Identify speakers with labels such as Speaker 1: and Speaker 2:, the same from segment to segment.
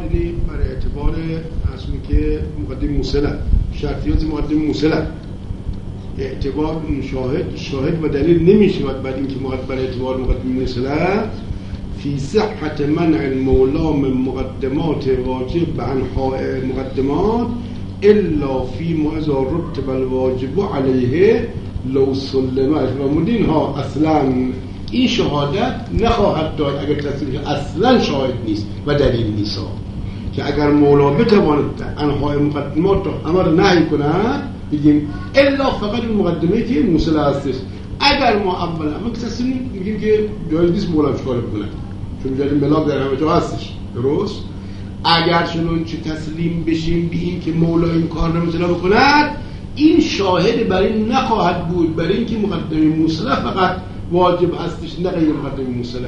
Speaker 1: اینی برای اعتبار اصلی که مقدم موصله شرطیات مقدم موصله اعتبار شاهد و دلیل نمیشود بعد اینکه برای اعتبار مقدم موصله فی صحت منع المولا من مقدمات واجب عنها مقدمات الا فی ما اذا رتب الواجب علیه لو سلمه فرمودین ها اصلا این شهادت نخواهد داد اگر تصریح اصلا شاهد نیست و دلیل نیست که اگر مولا بتواند انهای مقدمات رو امر نهی کند بگیم الا فقط این مقدمه که موصله هستش. اگر ما اولا ما تصریح میگیم که جای نیست مولا چکار بکنه چون جای ملاک در همه جا هستش درست. اگر چنون چه تسلیم بشیم به این که مولا این کار رو مثلا بکند این شاهد برای این نخواهد بود برای اینکه مقدمه موصله فقط واجب هستش نه غیر مقدمه موصله.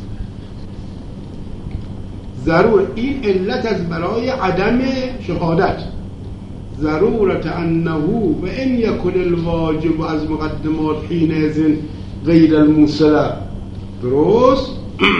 Speaker 1: ضرور این علت از برای عدم شهادت ضرورت انه و ان یکن الواجب از مقدمات حینئذ غیر الموصله درست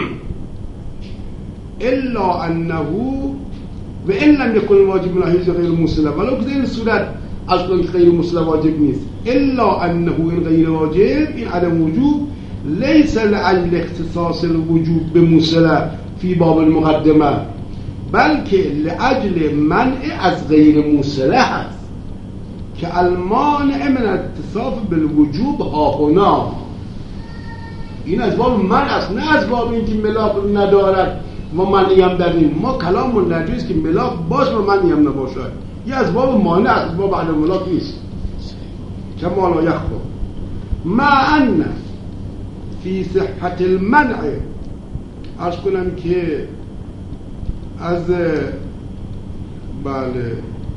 Speaker 1: الا انه و ان لم یکن الواجب من حیث غیر الموصله ولو که این صورت اصلا غیر موصله واجب نیست الا انه این غیر واجب این عدم وجوب لیس لعل اختصاص الوجوب بموصله فی باب المقدمه بلکه لعجل منع از غیر موصله هست که المانع من اتصاف بالوجوب ها هنا این از باب منع است نه از باب اینکه ملاک ندارد و منعی هم داریم. ما کلاممون در جایست که ملاک باش و منعی هم نباشد یه از باب مانع است باب عدم ملاک نیست کما لا یخفا مع ان فی صحت المنع عرض کنم که از بله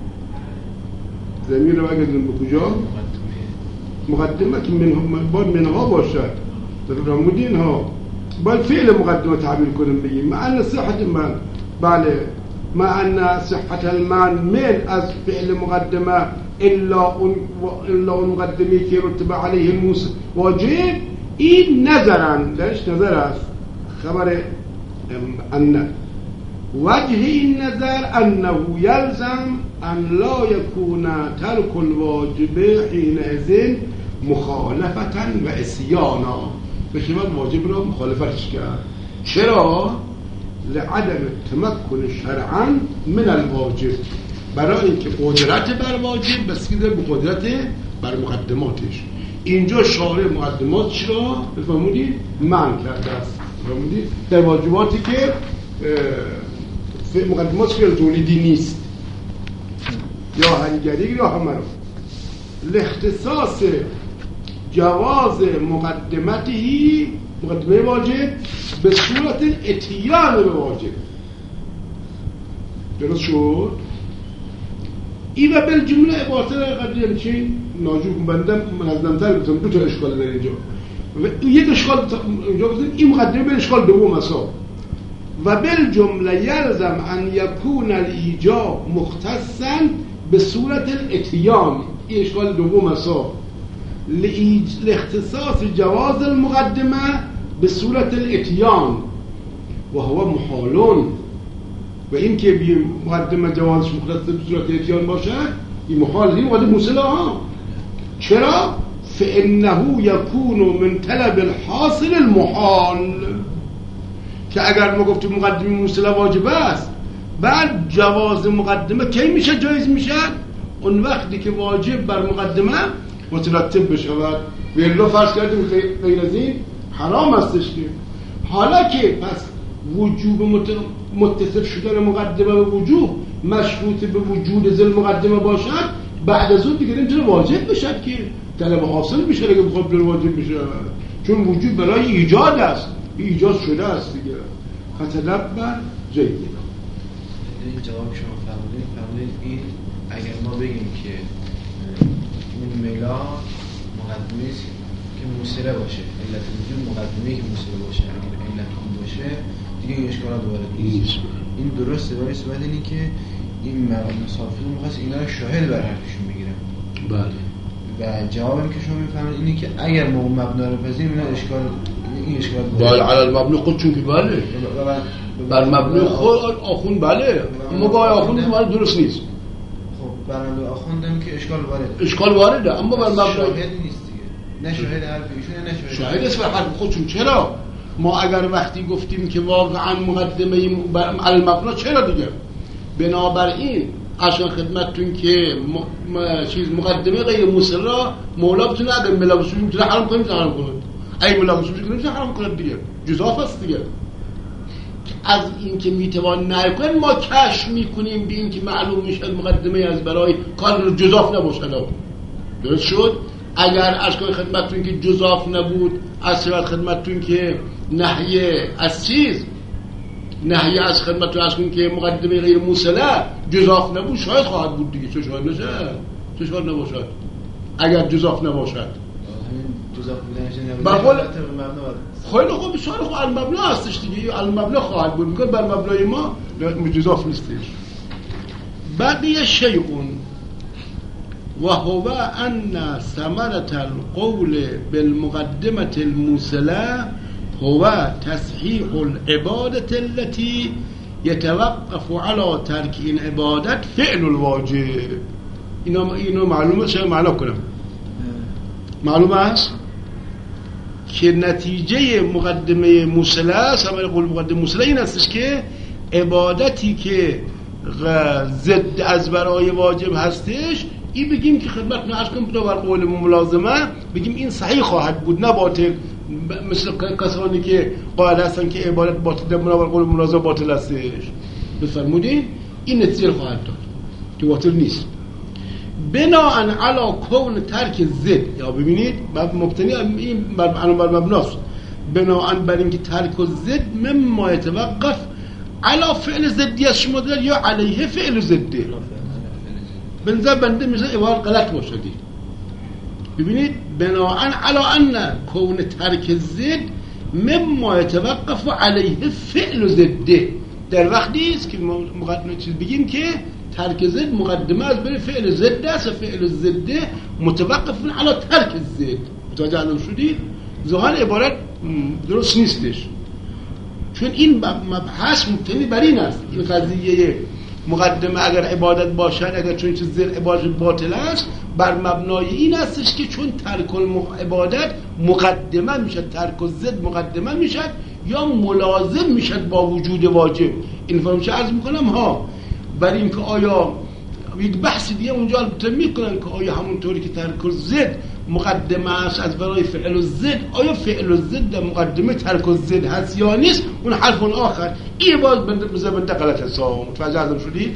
Speaker 1: زمین رو بگذاریم به کجا مقدمه که باید منها باشد فرمودین ها باید فعل مقدمه تعبیر کنیم بگیم مع صحت من بله مع صحت المن من از فعل مقدمه الا اون مقدمه که رتبه علیه واجب این نظرن درش نظر است خبر ان وجه این نظر انه یلزم ان لا یکون ترک الواجب حینئذ مخالفتا و عصیانا بشه من واجب را مخالفتش کرد. چرا؟ لعدم تمکن شرعا من الواجب برای اینکه قدرت بر واجب بسیده به قدرت بر مقدماتش. اینجا شارع مقدمات چرا بفهمونید منع کرده است بفهمونید در واجباتی که مقدمات فعل تولیدی نیست یا هنگری یا همراه لاختصاص جواز مقدمه واجب به صورت اتیان به واجب درست شد. این و بالجمله عبارت قدیم چی ناجوک بندم منظم‌تر بتونم دو تا اشکال در اینجا یک اشکال اینجا بزنیم این مقدمه به اشکال دوم اصلا و بالجمله یلزم ان یکون الایجاب مختصا به صورت الاتیان این اشکال دوم اصلا لاختصاص جواز المقدمه به صورت الاتیان و هو محالون و این که مقدمه جوازش مختص به صورت اتیان باشد این محال این ولی موصله ها. چرا؟ فانه یکون من طلب الحاصل المحال که اگر ما گفتیم مقدمه موصله واجب است بعد جواز مقدمه کی میشه جایز میشه اون وقتی که واجب بر مقدمه مترتب بشود و الا فرض کردیم غیر از این حرام استش که حالا که پس وجوب متصل شدن مقدمه به وجوب مشروط به وجود ذل مقدمه باشد بعد از اون دیگه نمیتونه واجب بشد که طلب حاصل میشه اگه بخواد بر واجب بشه چون وجود برای ایجاد است ایجاد شده است دیگه خطلب بر جیده.
Speaker 2: این جواب شما فرمودید این اگر ما بگیم که این ملا مقدمه است که موصله باشه علت وجود مقدمه که موصله باشه اگر علت اون باشه دیگه این اشکالات وارد نیست. این درسته ولی صحبت اینه که این مسافرین می‌خواست اینا رو شاهد بر حرفشون بگیرن.
Speaker 1: بله.
Speaker 2: و جوابم که شما میفهمید اینه که اگر ما مبنا رو بپذیریم اینا اشکال این اشکالات
Speaker 1: بله علی المبنا خودشون که بله بر مبنای خود آخوند بله، اما با آخوند ما درست نیست.
Speaker 2: خب بر مبنای آخوندم که
Speaker 1: اشکال وارده، اما بر مبنای
Speaker 2: شاهد نیست دیگه، نه شاهد حرف ایشونه نه
Speaker 1: شاهد است بر حرف خودشون. چرا ما اگر وقتی گفتیم که واقعا مقدمه المبنا، چرا دیگه بنابراین عشان خدمتتون که مقدمه غیر موصل را مولا بتونه نده، ملاوسوش میتونه حرام کنه، میتونه حرام کنه، ای ملاوسوش کنه میتونه حرام کنه دیگه، جزاف است دیگه. از این که میتوان نکنه ما کشف میکنیم به این که معلوم میشه مقدمه از برای کار جزاف نباشه. درست شد؟ اگر اشکال خدمتتون که جزاف نبود، از شود خدمتتون که نهی از چیز، نهی از خدمتتون از کن که مقدمه غیر موصله جزاف نبود، شاید خواهد بود دیگه. چه شاید نشه؟ چه شاید نباشد؟ اگر جزاف نباشد
Speaker 2: جزاف بودنش نبود
Speaker 1: خیلی خوب، بسیار خوب، المبنا هستش دیگه، المبنا خواهد بود، میگه بر مبنای ما جزاف نیستش. بقیه شیئون و هو ان ثمرة القول بالمقدمة الموصلة هو تصحيح العبادة التي يتوقف على ترك این عبادت فعل الواجب. اینا معلومه؟ چه معنا کنم؟ معلومه است که نتیجه مقدمه موصله، ثمره قول مقدمه موصله این استش که عبادتی که ضد از برای واجب هستش، این بگیم که خدمت نعرض کنم بر قول ملازمه، بگیم این صحیح خواهد بود نه باطل، مثل کسانی که قائل هستن که عبادت باطل در بر قول ملازمه باطل هستش. بفرمودین این نتیجه خواهد داد که باطل نیست. بناءً علی کون ترک ضد، یا ببینید مبتنی این بر مبناست، بناءً بر اینکه ترک ضد مما يتوقف علی فعل ضدی از شما دارد یا علیه فعل ضدی. بنظر بنده میشه عبارت غلط باشه. ببینید بناءً علی ان کون ترک ضد مما يتوقف علیه فعل ضدی، در وقتی است که مقدمه چیز بگیم که ترک ضد مقدمه از برای فعل ضد است، فعل ضد متوقف علی ترک ضد. متوجه الان شدید؟ ظاهر عبارت درست نیستش، چون این مبحث مبتنی بر این است، این قضیه مقدمه اگر عبادت باشد، اگر چون چیز ضد عبادت باطل است، بر مبنای این استش که چون ترک عبادت مقدمه میشد، ترک ضد مقدمه میشد یا ملازم میشد با وجود واجب. این فرمایش عرض میکنم ها، برای اینکه آیا یک بحث دیگه اونجا البته میکنن که آیا همونطوری که ترک ضد مقدمه است از برای فعل ضد، آیا فعل ضد در مقدمه ترک ضد هست یا نیست، اون حرف آخر. این باز بنده غلط حساب. متوجه ازم شدید؟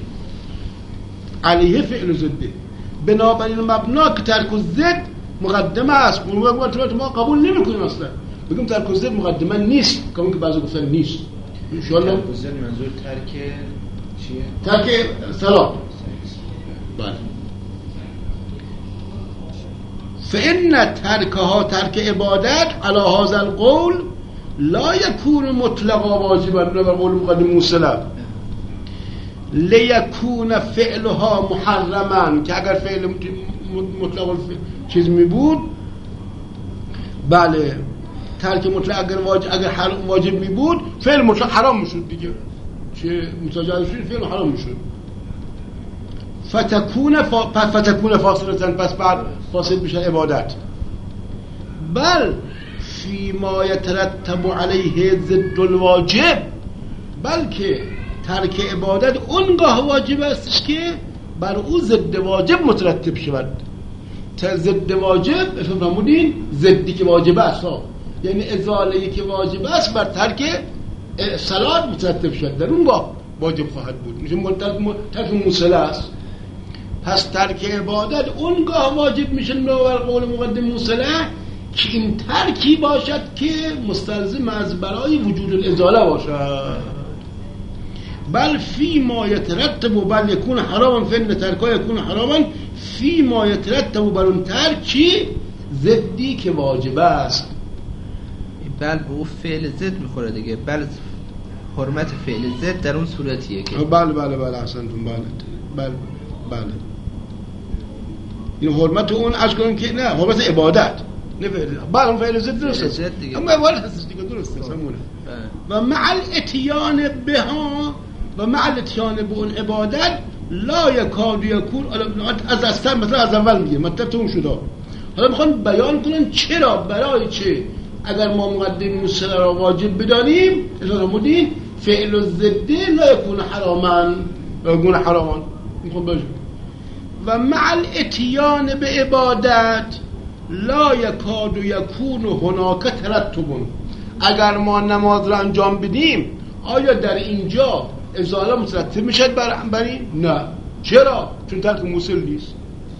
Speaker 1: علیه فعل ضد، بنابراین مبنا که ترک ضد مقدمه است، ما قبول نمیکنیم اصلا، بگیم ترک ضد مقدمه نیست، کامون که بعضی گفتن نیست. ان شاء الله
Speaker 2: ترک ضد منظور ترک چیه؟
Speaker 1: ترک صلات. بله. فإن ترکها ترک عبادت علی هذا القول لا يكون مطلقا واجبا بر قول مقدم موصله، لیکون فعلها محرما، که اگر فعل مطلق چیز می بود، بله ترک مطلق اگر واجب می بود، فعل مطلق حرام می شد دیگه. چه متوجه شدید؟ فعل حرام می شد. فتکون فاصلتن، پس بعد فاصل میشه عبادت. بل فیما یترتب علیه ضد الواجب، بلکه ترک عبادت اونگاه واجب استش که بر او ضد واجب مترتب شود. ضد واجب فهمونین؟ ضدی که واجب است، یعنی ازاله‌ای که واجب است بر ترک صلات مترتب شد، در اون با واجب خواهد بود، میشه ترک موصله است. پس ترک عبادت اونگاه واجب میشه بر قول مقدم موصله که این ترکی باشد که مستلزم از برای وجود الازاله باشد. بل فی ما یترتب بل یکون حراما، فن ترکا یکون حراما فی ما یترتب بر اون ترکی ضدی که واجب است.
Speaker 3: بل به اون فعل ضد میخوره دیگه. بل حرمت فعل ضد در اون صورتیه که
Speaker 1: بله احسنتون، بله این حرمت اون از کنیم که نه، حرمت عبادت نه فعل بعد اون فعل زد درسته اما اول هستش دیگه درسته همونه و مع الاتیان بها و مع الاتیان به اون عبادت لا یکاد یکون از اصلا مثلا از اول میگه مطلب تو اون شده. حالا میخوان بیان کنن چرا برای چه اگر ما مقدم موسیقی را واجب بدانیم اجازه مدین فعل و زده لا یکون حراما لا یکون حراما میخوان بجو و مع الاتیان به عبادت لا یکاد یکون هناک ترتب. اگر ما نماز را انجام بدیم آیا در اینجا ازاله مترتب میشد بر این؟ نه. چرا؟ چون ترک موسل نیست.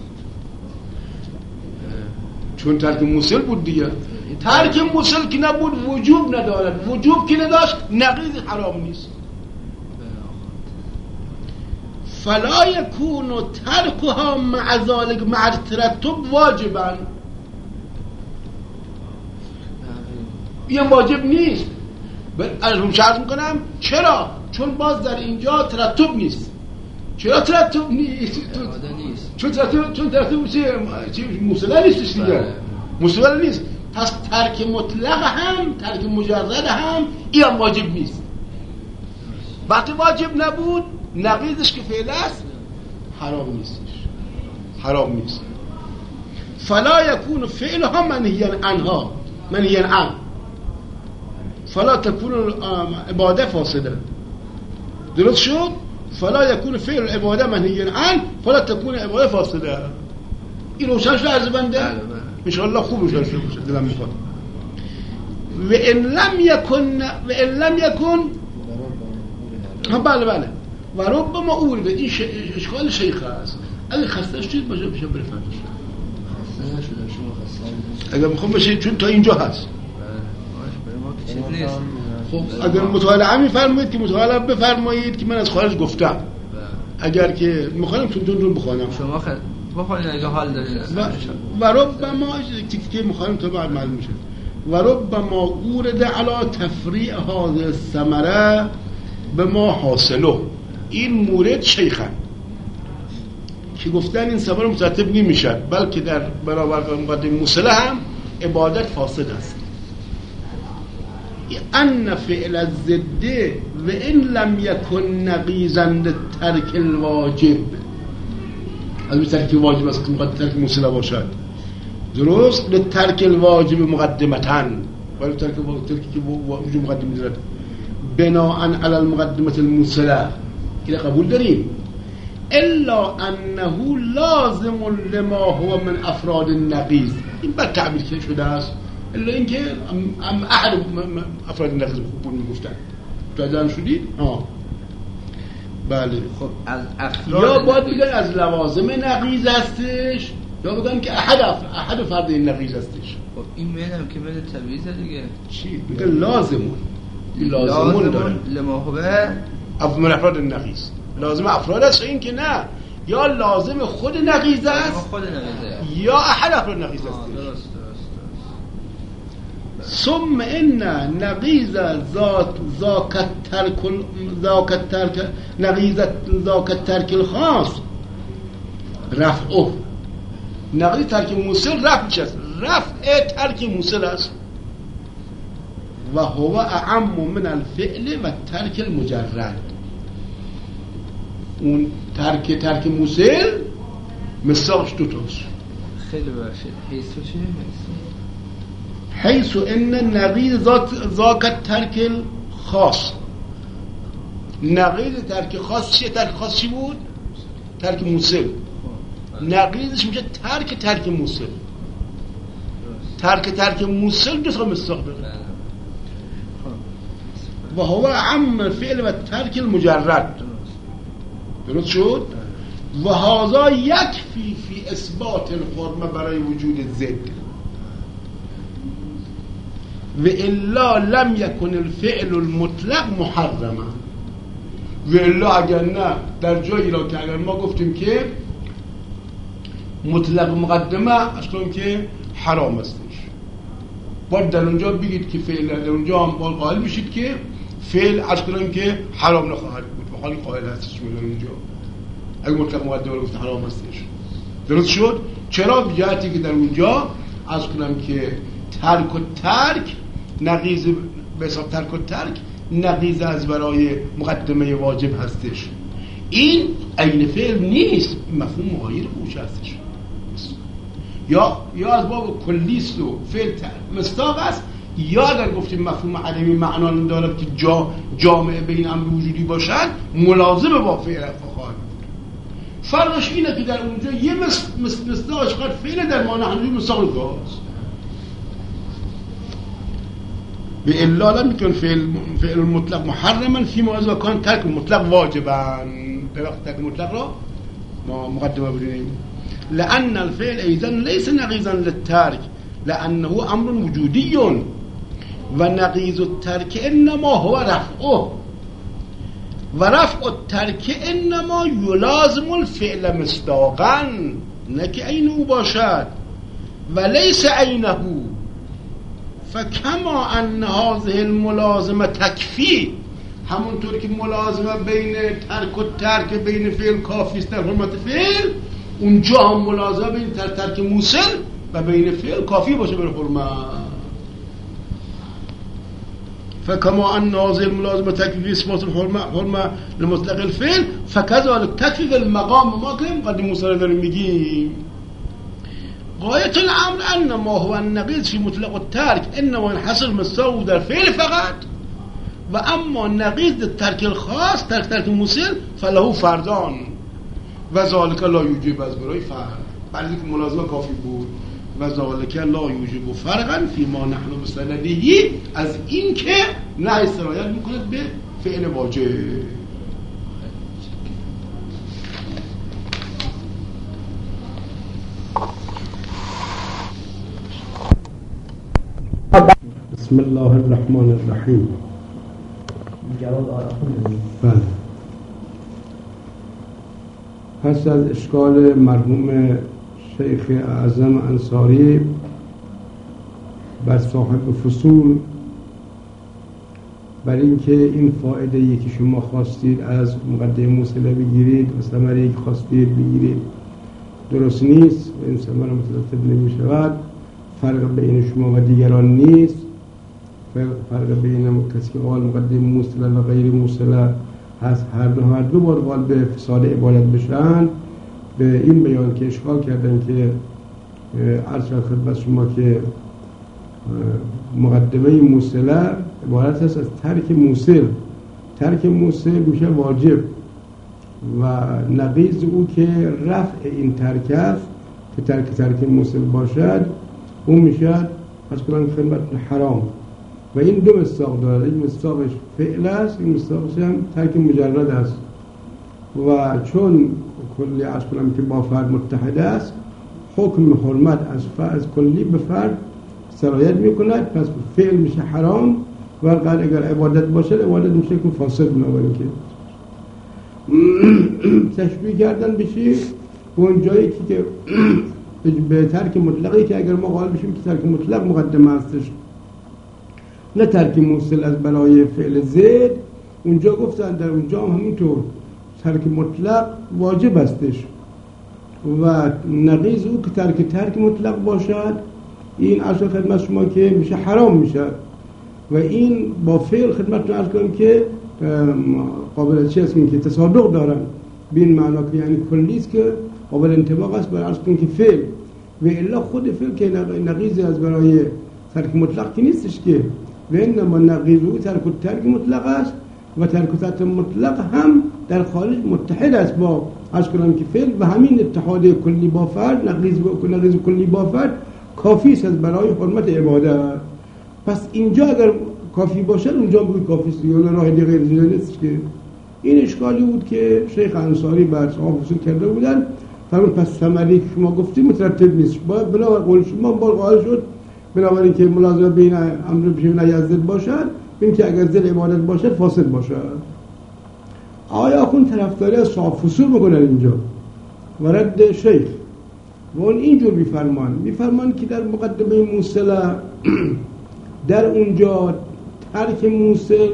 Speaker 1: چون ترک موسل بود دیگه. ترک موسل که نبود وجوب ندارد، وجوب که نداشت نقیض حرام نیست. فلا یکون ترکها مع ذلك مع الترتب واجبا. این واجب نیست. الان شرط میکنم چرا؟ چون باز در اینجا ترتب نیست. چرا ترتب نیست؟ چون ترتب موصله نیست دیگه. موصله نیست. پس ترک مطلق هم ترک مجرد هم این هم واجب نیست. وقتی واجب نبود نقیضش که فعل است حرام نیستش. حرام نیست. فلا یکون فعلها منهیا عنها منهیا عن فلا تكون عباده فاسده. درست شد؟ فلا يكون فعل العباده منهيا عنه فلا تكون عباده فاسده. این روشن شد عرض بنده؟ ان شاء الله خوب روشن شد دلم میخواد. و ان لم يكن بله و ربما اول به این اشکال شیخ است. اگه خسته شدید باشه بشه بره فرضش. اگه میخوام بشه چون تا اینجا هست. خب اگر مطالعه میفرمایید که مطالعه بفرمایید که من از خارج گفتم. اگر که میخوام تون بخونم
Speaker 3: شما بخونید اگه حال دارید
Speaker 1: و ربما که میخوام تو بعد معلوم میشه و ربما ورد علی تفریع هذه الثمره بما حاصله. این مورد شیخان که گفتن این ثمره مترتب نمیشه بلکه در برابر مقدم موصله هم عبادت فاسد است. ان فعل الزده و ان لم يكن نقيضا للترك الواجب. از ترک واجب است که مقدم ترک موصله باشد. درست للترك الواجب مقدمتا ولی ترک که وجوب مقدم دارد بناء على المقدمه الموصله که قبول داریم. الا انه لازم لما هو من افراد النقيض. این بعد تعبیر شده است الا اینکه احد افراد نقیض خوب میگفتن. متوجه شدید؟ بله.
Speaker 3: خب از افراد
Speaker 1: یا باید بگن از لوازم نقیض هستش یا بگن که احد فرد این نقیض هستش.
Speaker 3: خب این میدم که بده تبعیض دیگه.
Speaker 1: چی؟ میگه لازمون داره
Speaker 3: لما هو
Speaker 1: من افراد نقیض. لازم افراد است این که نه یا لازم خود نقیض است یا احد افراد نقیض است.
Speaker 3: درست.
Speaker 1: ثم ان نقیض ذاک الترک الخاص رفعه. نقیض ترک موصل رفع چیست؟ رفع ترک موصل است و هو اعم من الفعل و ترک المجرد. اون ترک موصل مثالش دو تاست.
Speaker 3: خیلی باشید. حیثو چیه؟
Speaker 1: حيث ان النقيض ذاك الترك الخاص. نقیض ترک خاص چیه؟ ترک خاص چی بود؟ ترک موصل. نقیضش میشه ترک موصل. ترک موصل دو تا مصداق داره. و هو عم فعل و ترک المجرد. درست شد؟ و هذا یکفی فی اثبات الحرمه برای وجود زد. و الا لم يكن الفعل المطلق محرما. و الا اگر نه در جایی را که اگر ما گفتیم که مطلق مقدمه اصلا که حرام استش باید در اونجا بگید که فعل در اونجا هم باید قائل بشید که فعل اصلا که حرام نخواهد بود و حالی قائل هستش در اونجا اگر مطلق مقدمه رو گفت حرام استش. درست شد؟ چرا؟ بجهتی که در اونجا از کنم که ترک و ترک نقیض به حساب ترک و ترک نقیض از برای مقدمه واجب هستش. این عین فعل نیست، مفهوم مغایر خوش هستش. یا از باب کلیست و فعل مصداق است، یا اگر گفتیم مفهوم عدمی معنا دارد که جامعه بین امر وجودی باشد ملازم با فعل خواهد بود. فرقش اینه که در اونجا یه مصداقش قد فعل در ما نحن مصداق است. به الا لم يكن فعل المطلق محرما فيما اذا كان ترك المطلق واجبا. به وقت ترك المطلق را ما مقدمه بدونیم لأن الفعل ايضا ليس نقيضا للترك لأنه امر وجودي ونقيض الترك انما هو رفعه ورفع الترك انما يلازم الفعل مصداقا، نه که عینه باشد وليس عینه. فكما ان هذه الملازمه تكفي، همونطور که ملازمه بین ترک و ترک بین فعل کافی است در حرمت فعل، اونجا هم ملازمه بین ترک موصل و بین فعل کافی باشه بر حرمت. فكما ان هذه الملازمه تكفي اثبات الحرمه لمطلق الفعل فكذلك تكفي المقام ما که قد موصل داریم میگیم. غایت الامر ان ما هو النقيض في مطلق الترك انما ينحصر مصداقه در فعل فقط، و اما نقيض الترك الخاص ترک موصل فله فردان و ذلك لا یوجب از برای فرق، برای که ملازمه کافی بود و ذلك لا یوجب فرقا فيما نحن مستندهی، از این که نه سرایت میکند به فعل واجب.
Speaker 4: بسم الله الرحمن الرحیم. بله. پس از اشکال مرحوم شیخ اعظم انصاری بر صاحب فصول بر اینکه این فایده که شما خواستید از مقدمه موصله بگیرید و ثمره که خواستید بگیرید درست نیست و این ثمره مترتب نمی شود، فرق بین شما و دیگران نیست، فرق بین کسی که قال مقدمه موصله و غیر موصله هست، هر دو بار قال به فساد عبادت بشن. به این بیان که اشکال کردن که عرض خدمت شما که مقدمه موصله عبارت هست از ترک موصل. ترک موصل میشه واجب و نقیض او که رفع این ترک است که ترک موصل باشد اون میشه از کلان خدمت حرام. و این دو مصداق دارد، این مصداقش فعل است، این مصداقش هم ترک مجرد است. و چون کلی از کلام که با فرد متحد است، حکم حرمت از کلی به فرد سرایت میکند، پس فعل میشه حرام و اگر عبادت باشه عبادت میشه که فاسد. بنابراین که تشبیه کردن بشه اون جایی که به ترک مطلقی که اگر ما قائل بشیم که ترک مطلق مقدمه هستش نه ترک موصل از برای فعل زید، اونجا گفتن در اونجا هم همینطور ترک مطلق واجب هستش و نقیض او که ترک مطلق باشد این اصل خدمت شما که میشه حرام میشه. و این با فعل خدمتتون عرض کنم که قابل چه است که تصادق دارن بین معنا که یعنی کلیست که قابل انطباق است بر عرض کنم که فعل و الا خود فعل که نقیض از برای ترک مطلق که نیستش که، و انما نقیض او ترک مطلق است و ترک مطلق هم در خارج متحد است با عرض کنم که فعل و همین اتحاد کلی با فرد نقیض کلی با فرد کافی است از برای حرمت عبادت. پس اینجا اگر کافی باشه اونجا بگوید کافی است، یا راه دیگه غیر نیست که این اشکالی بود که شیخ انصاری بر صاحب فصول کرده بودن. پس ثمری که شما گفتید مترتب نیست، باید بنابر قول شما بار قائل شد بنابراین که ملازمه بین امر بشه و نهی باشد، ببین که اگر ذل عبادت باشد فاسد باشد. آیا اخون طرفداری از صاحب فصول میکنن اینجا و رد شیخ و اون اینجور میفرمان که در مقدمه موصله در اونجا ترک موصل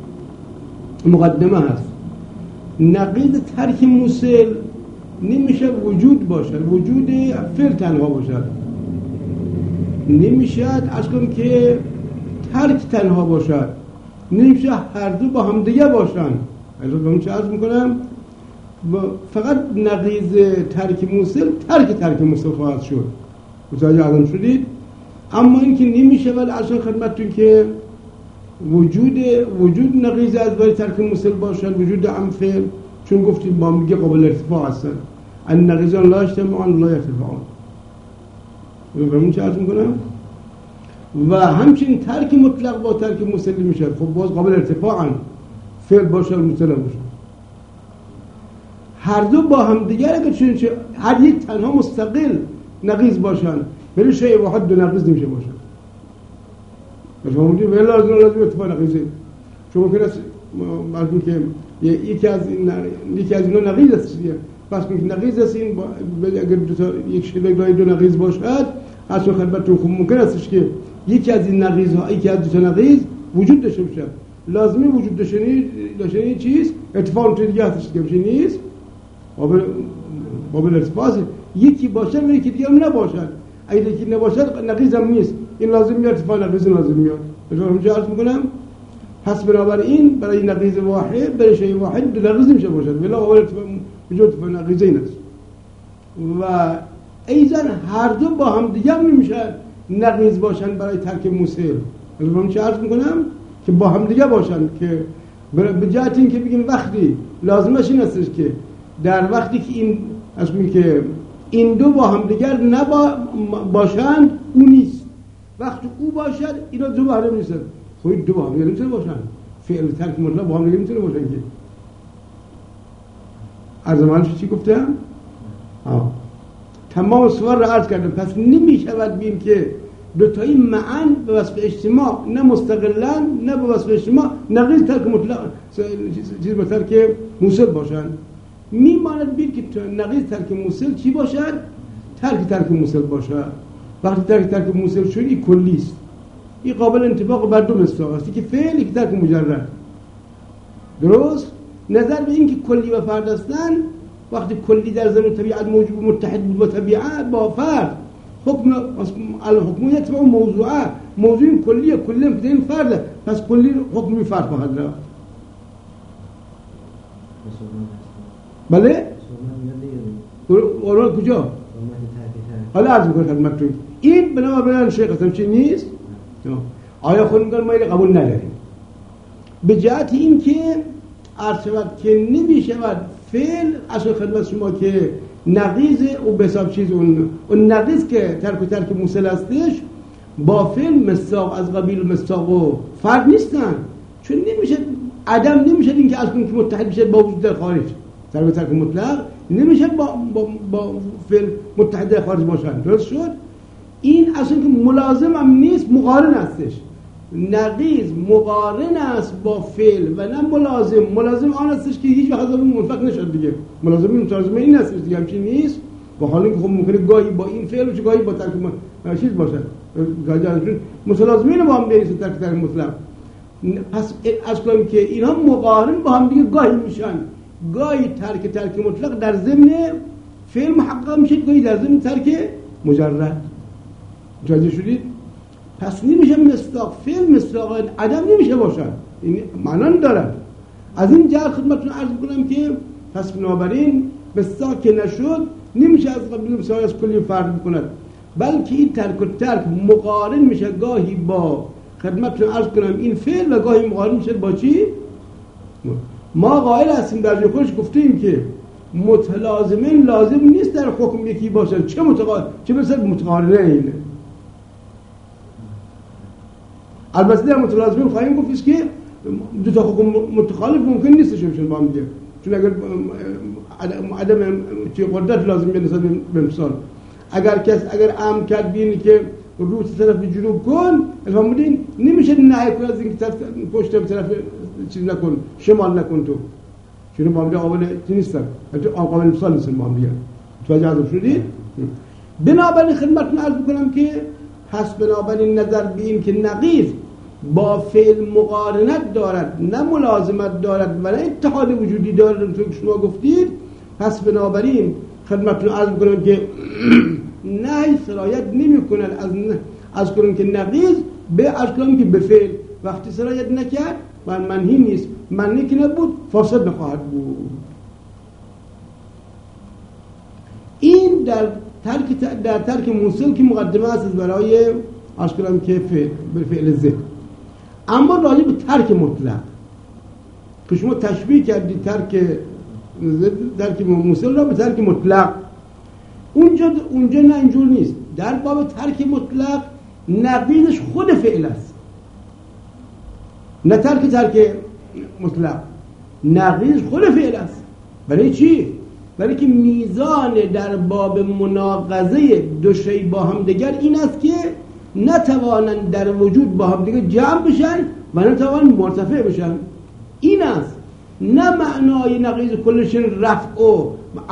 Speaker 4: مقدمه هست، نقیض ترک موصل نمیشه وجود باشد، وجود فعل تنها باشد. نمیشد اصلا که ترک تنها باشد، نمیشه هر دو با هم دیگه باشن. از اون چه عرض میکنم فقط نقیض ترک موصل خواهد شد. متوجه آدم شدید؟ اما این که نمیشه ولی اصلا خدمتتون که وجود نقیض از برای ترک موصل باشد، وجود امثال، چون گفتیم با هم دیگه قابل ارتفاع هستن. ان نقیضان لا اجتماعان لا یرتفعان. ببینیم چه عرض میکنم؟ و همچنین ترک مطلق با ترک موصل میشه. خب باز قابل ارتفاعن، فعل باشه موصل باشه. هر دو با هم دیگر اگر چون هر یک تنها مستقل نقیض باشن، ولی شیء واحد دو نقیض نمیشه باشن. شما میگید ولی لازم اتفاق نقیضه. شما ممکن است معلومه که یکی از اینا نقیض است دیگه. پس که نقیض است این اگر یک شیء دو نقیض باشد، اصلا خدمتتون خوب ممکن است که یکی از این نقیض‌ها، یکی از دو تا نقیض وجود داشته باشه. لازمه وجود داشتن چیز اتفاق تو دیگه هستش که نیست. قابل ارتفاع یکی باشه و یکی دیگه نباشد. اگه یکی نباشد نقیض هم نیست. این لازم میاد ارتفاع نقیض لازم میاد. شما عرض میکنم پس بنابراین برای نقیض واحد برای شیء واحد دو نقیض نمیشه باشد. ولی قابل ارتفاع نقیض این است. و ایضا هر دو با هم دیگه نمیشه نقیض باشن برای ترک موصل. من چه عرض میکنم که با هم دیگه باشن که به جهت این که بگیم وقتی لازمش این استش که در وقتی که این دو با هم دیگر باشند او نیست، وقتی او باشد اینا دو با هم نیستن. خب دو با هم نمیتونه باشن، فعل ترک مطلق با هم نمیتونه باشن که. از زمانش چی گفتم؟ تمام سوال را عرض کردم. پس نمیشود بیم که دوتایی معاً به وصف اجتماع نه مستقلن نه به وصف اجتماع نقیض ترک مطلق چیز به ترک موصل باشند. میماند بید که نقیض ترک موصل چی باشد؟ ترک موصل باشد. وقتی ترک موصل شد این کلی است، این قابل انطباق بر دو مصداق است که فعل یک ترک مجرد. درست؟ نظر به این که کلی و فرد هستند، وقتی کلی در زمین طبیعت موجود متحد بود با طبیعت با فرد، الحکم یتبع موضوعه، موضوع کلیه، کلی هم که این فرده، پس کلی حکمی فرد خواهد رفت. بله؟ اول کجا؟ حالا عرض میکنم خدمتتون این بنابراین شیخ هستم چی نیست؟ آیا خود میگن ما اینو قبول نداریم به جهت این که عرض شود که نمیشود فعل اصل خدمت شما که نقیض او به حساب چیز اون نقیض که ترک موصل هستش با فعل مصداق از قبیل مصداق و فرد نیستن، چون نمیشه عدم نمیشه این که اصلا که متحد بشه با وجود در خارج. ترک مطلق نمیشه با فعل متحد در خارج باشن. درست شد؟ این اصلا که ملازم هم نیست، مقارن هستش. نقیض مقارن است با فعل و نه ملازم آن هستش که هیچ وقت منفک نشد دیگه. ملازم متلازمه این هستش دیگه، همچین نیست. با حالی که خب ممکنه گاهی با این فعل و گاهی با ترک چیز باشه، متلازمین با هم بیایست ترک مطلق. پس اصلا که اینا مقارن با هم دیگه گاهی میشن، گاهی ترک مطلق در ضمن فعل محقق میشه، گاهی در ضمن ترک مجرد. متوجه شدید؟ پس نمیشه مصداق فعل مصداق عدم نمیشه باشه، این معنی داره. از این جهت خدمتتون عرض میکنم که پس بنابراین مصداق که نشد نمیشه از قبیل مثال از کلی فرق بکند، بلکه این ترک مقارن میشه گاهی با خدمتتون عرض کنم این فعل و گاهی مقارن میشه با چی؟ ما قائل هستیم در جای خودش گفتیم که متلازمین لازم نیست در حکم یکی باشن، چه مثل متقارنه اینه. البته در متلازمین خواهیم گفت که دو تا حکم متخالف ممکن نیستش با هم دیگه، چون اگر عدم قدرت لازم نسبت به مثال اگر عام کرد بینی که رو طرف جنوب کن، الفهمودین نمیشه نهی کن از اینکه پشت طرف چیز نکن، شمال نکن تو، چون با هم دیگه قابل نیستن، قابل مثال نیستن با هم دیگه. توجه شدید؟ بنابراین خدمتتون عرض می‌کنم که پس بنابراین نظر به این که نقیض با فعل مقارنت دارد نه ملازمت دارد و نه اتحاد وجودی دارد اونطور که شما گفتید، پس بنابراین خدمتتون عرض می‌کنم که نهی سرایت نمی‌کند از کنم که نقیض به از کنم که به فعل وقتی سرایت نکرد و منهی نیست، منهی که نبود فاسد نخواهد بود. این در ترک موصل که مقدمه است برای از کنم که فعل زد. اما راجع به ترک مطلق که شما تشبیه کردید ترک موصل را به ترک مطلق، اونجا نه اینجور نیست. در باب ترک مطلق نقیضش خود فعل است، نه ترک مطلق، نقیض خود فعل است. برای چی؟ برای که میزان در باب مناقضه دو شی با هم دیگر این است که نتوانند در وجود با هم دیگر جمع بشن و نتوانند مرتفع بشن. این است، نه معنای نقیض کلشون رفع و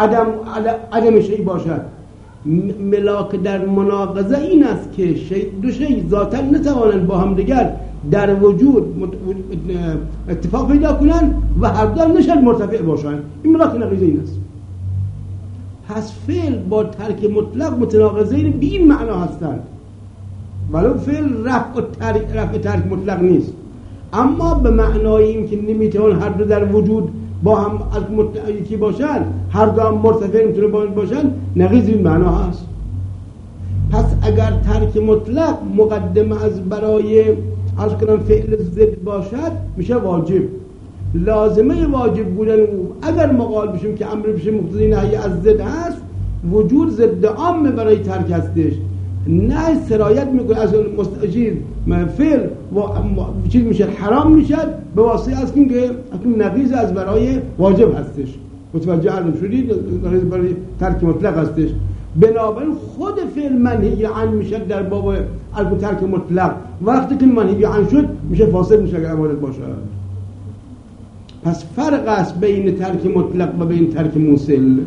Speaker 4: عدم شی باشد. ملاک در مناقضه این است که دو شی ذاتا نتوانند با هم دیگر در وجود اتفاق پیدا کنند و هر دو نشد مرتفع باشند. این ملاک نقیض این است. پس فعل با ترک مطلق متناقضین به این معنا هستند، ولو فعل رفع ترک مطلق نیست، اما به معنای این که نمیتوان هر دو در وجود با هم از یکی باشن، هر دو هم مرتفع نمیتونه باشن، نقیض این معنا هست. پس اگر ترک مطلق مقدمه از برای از کنم فعل ضد باشد میشه واجب. لازمه واجب بودن او اگر مقال بشیم که امر بشه مقتضی نهی از ضد هست، وجود ضد عام برای ترک هستش، نه سرایت میکنه از مستجیر فعل و چیز میشه حرام میشد به واسطه از که نقیض از برای واجب هستش. متوجه علم شدید؟ نقیض برای ترک مطلق هستش. بنابراین خود فعل منهی عن میشه در باب ترک مطلق. وقتی که منهی عن شد میشه فاسد، میشه اگر عبادت باشد. پس فرق است بین ترک مطلق و بین ترک موصل.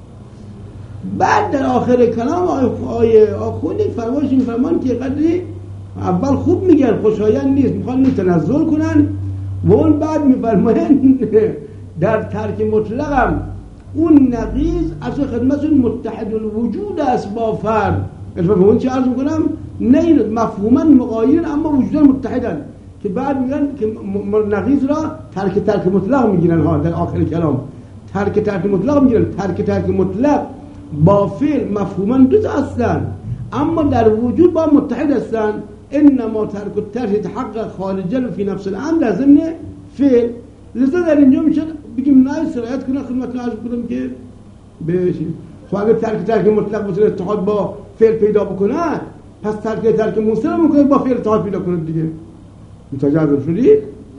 Speaker 4: بعد در آخر کلام آخونی فرمان که قدری اول خوب میگن، خوشایند نیست، میخوان تنزل کنن و اون بعد میفرماین در ترک مطلق هم اون نقیض از خدمتون متحد الوجود است با فرد. اون چه عرض میکنم؟ نه این مفهوما مغایر اما وجودا متحدن، که بعد میگن که نقیض را ترک مطلق میگیرن ها. در آخر کلام ترک مطلق میگیرن. ترک مطلق با فعل مفهوما دو تا هستن اما در وجود با متحد هستن. انما ترک الترک تحقق خارجا فی نفس الامر در ضمن فعل. لذا در اینجا میشه بگیم نه سرایت کنه خدمتتون عرض کنم که بشین. خب اگر ترک مطلق بتونه اتحاد با فعل پیدا بکنه، پس ترک موصل میکنه با فعل اتحاد پیدا کنه دیگه. متوجه شدید؟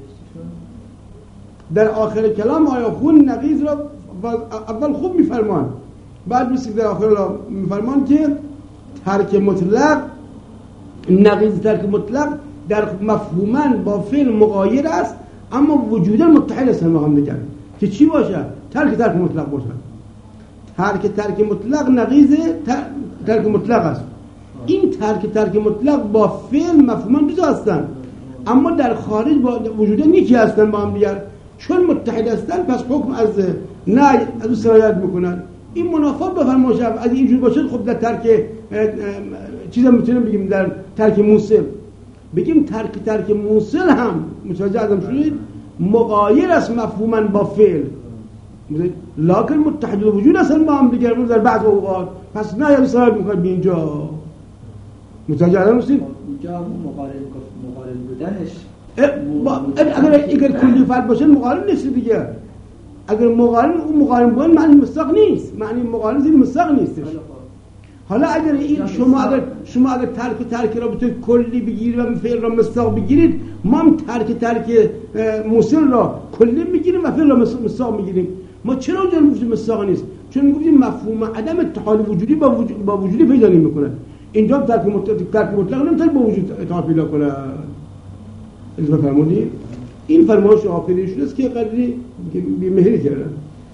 Speaker 4: در آخر کلام آیا خون نقیض را اول خوب میفرمان، بعد میسید در آخر را میفرمان که ترک مطلق، نقیض ترک مطلق در مفهوما با فعل مغایر است اما وجودا متحد هستن با هم دیگر. که چی باشه؟ ترک مطلق باشه. ترک مطلق نقیض ترک مطلق است. این ترک مطلق با فعل مفهوما دو تا هستن اما در خارج با وجودا یکی هستن با هم دیگر. چون متحد هستن پس حکم از نه از اون سرایت میکنن. این منافات بفرمایش از اینجور باشه. خب در ترک چیزا میتونیم بگیم در ترک موصل بگیم ترک موصل هم متوجه ازم شدید مغایر است مفهوما با فعل، لکن متحد الوجود هستن با هم دیگر در بعض اوقات. پس نه یا سرایت میکنن به اینجا. متوجه ازم شدید؟
Speaker 5: اینجا مقارن بودنش
Speaker 4: اگر کلی فرد باشه مقارن نیست دیگه. اگر مقارن بودن معنی مستق نیست، معنی مقارن زیر مستق نیستش. حالا اگر این شما اگر ترک را بتونید کلی بگیرید و فعل را مستق بگیرید، ما هم ترک موصل را کلی میگیریم و فعل را مستق میگیریم. ما چرا اونجا میگیم مستق نیست؟ چون میگیم مفهوم عدم اتحاد وجودی با وجودی پیدا نمیکنه. اینجا ترک مطلق نمیتونه با وجود اتحاد پیدا کنه. اینجا فرمودید این فرمایش آخریشون است که قدری بی‌مهری کردن.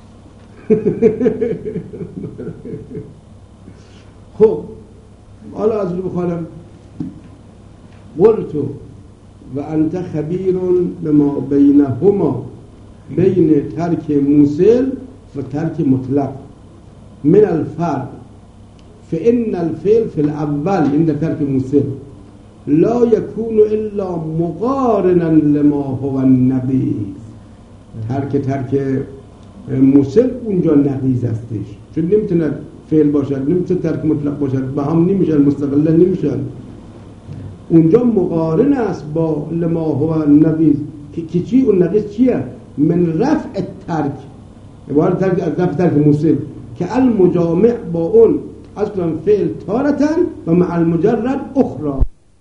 Speaker 4: خب حالا از رو بخوانم قلت و انت خبیر بما بینهما بین ترک موصل و ترک مطلق من الفرق فإن الفعل في الأول عند ترك موصل لا یکون الا مقارنا لما هو النقیض. ترک موصل اونجا نقیض هستش، چون نمیتونه فعل باشد، نمیتونه ترک مطلق باشد، با هم نمیشن، مستقلا نمیشن. اونجا مقارن است با لما هو النقیض که چی؟ اون نقیض چیه؟ من رفع ترک، عبارت ترک از رفع ترک موصل که المجامع با اون اصلا فعل تارتن و مع المجرد اخرى.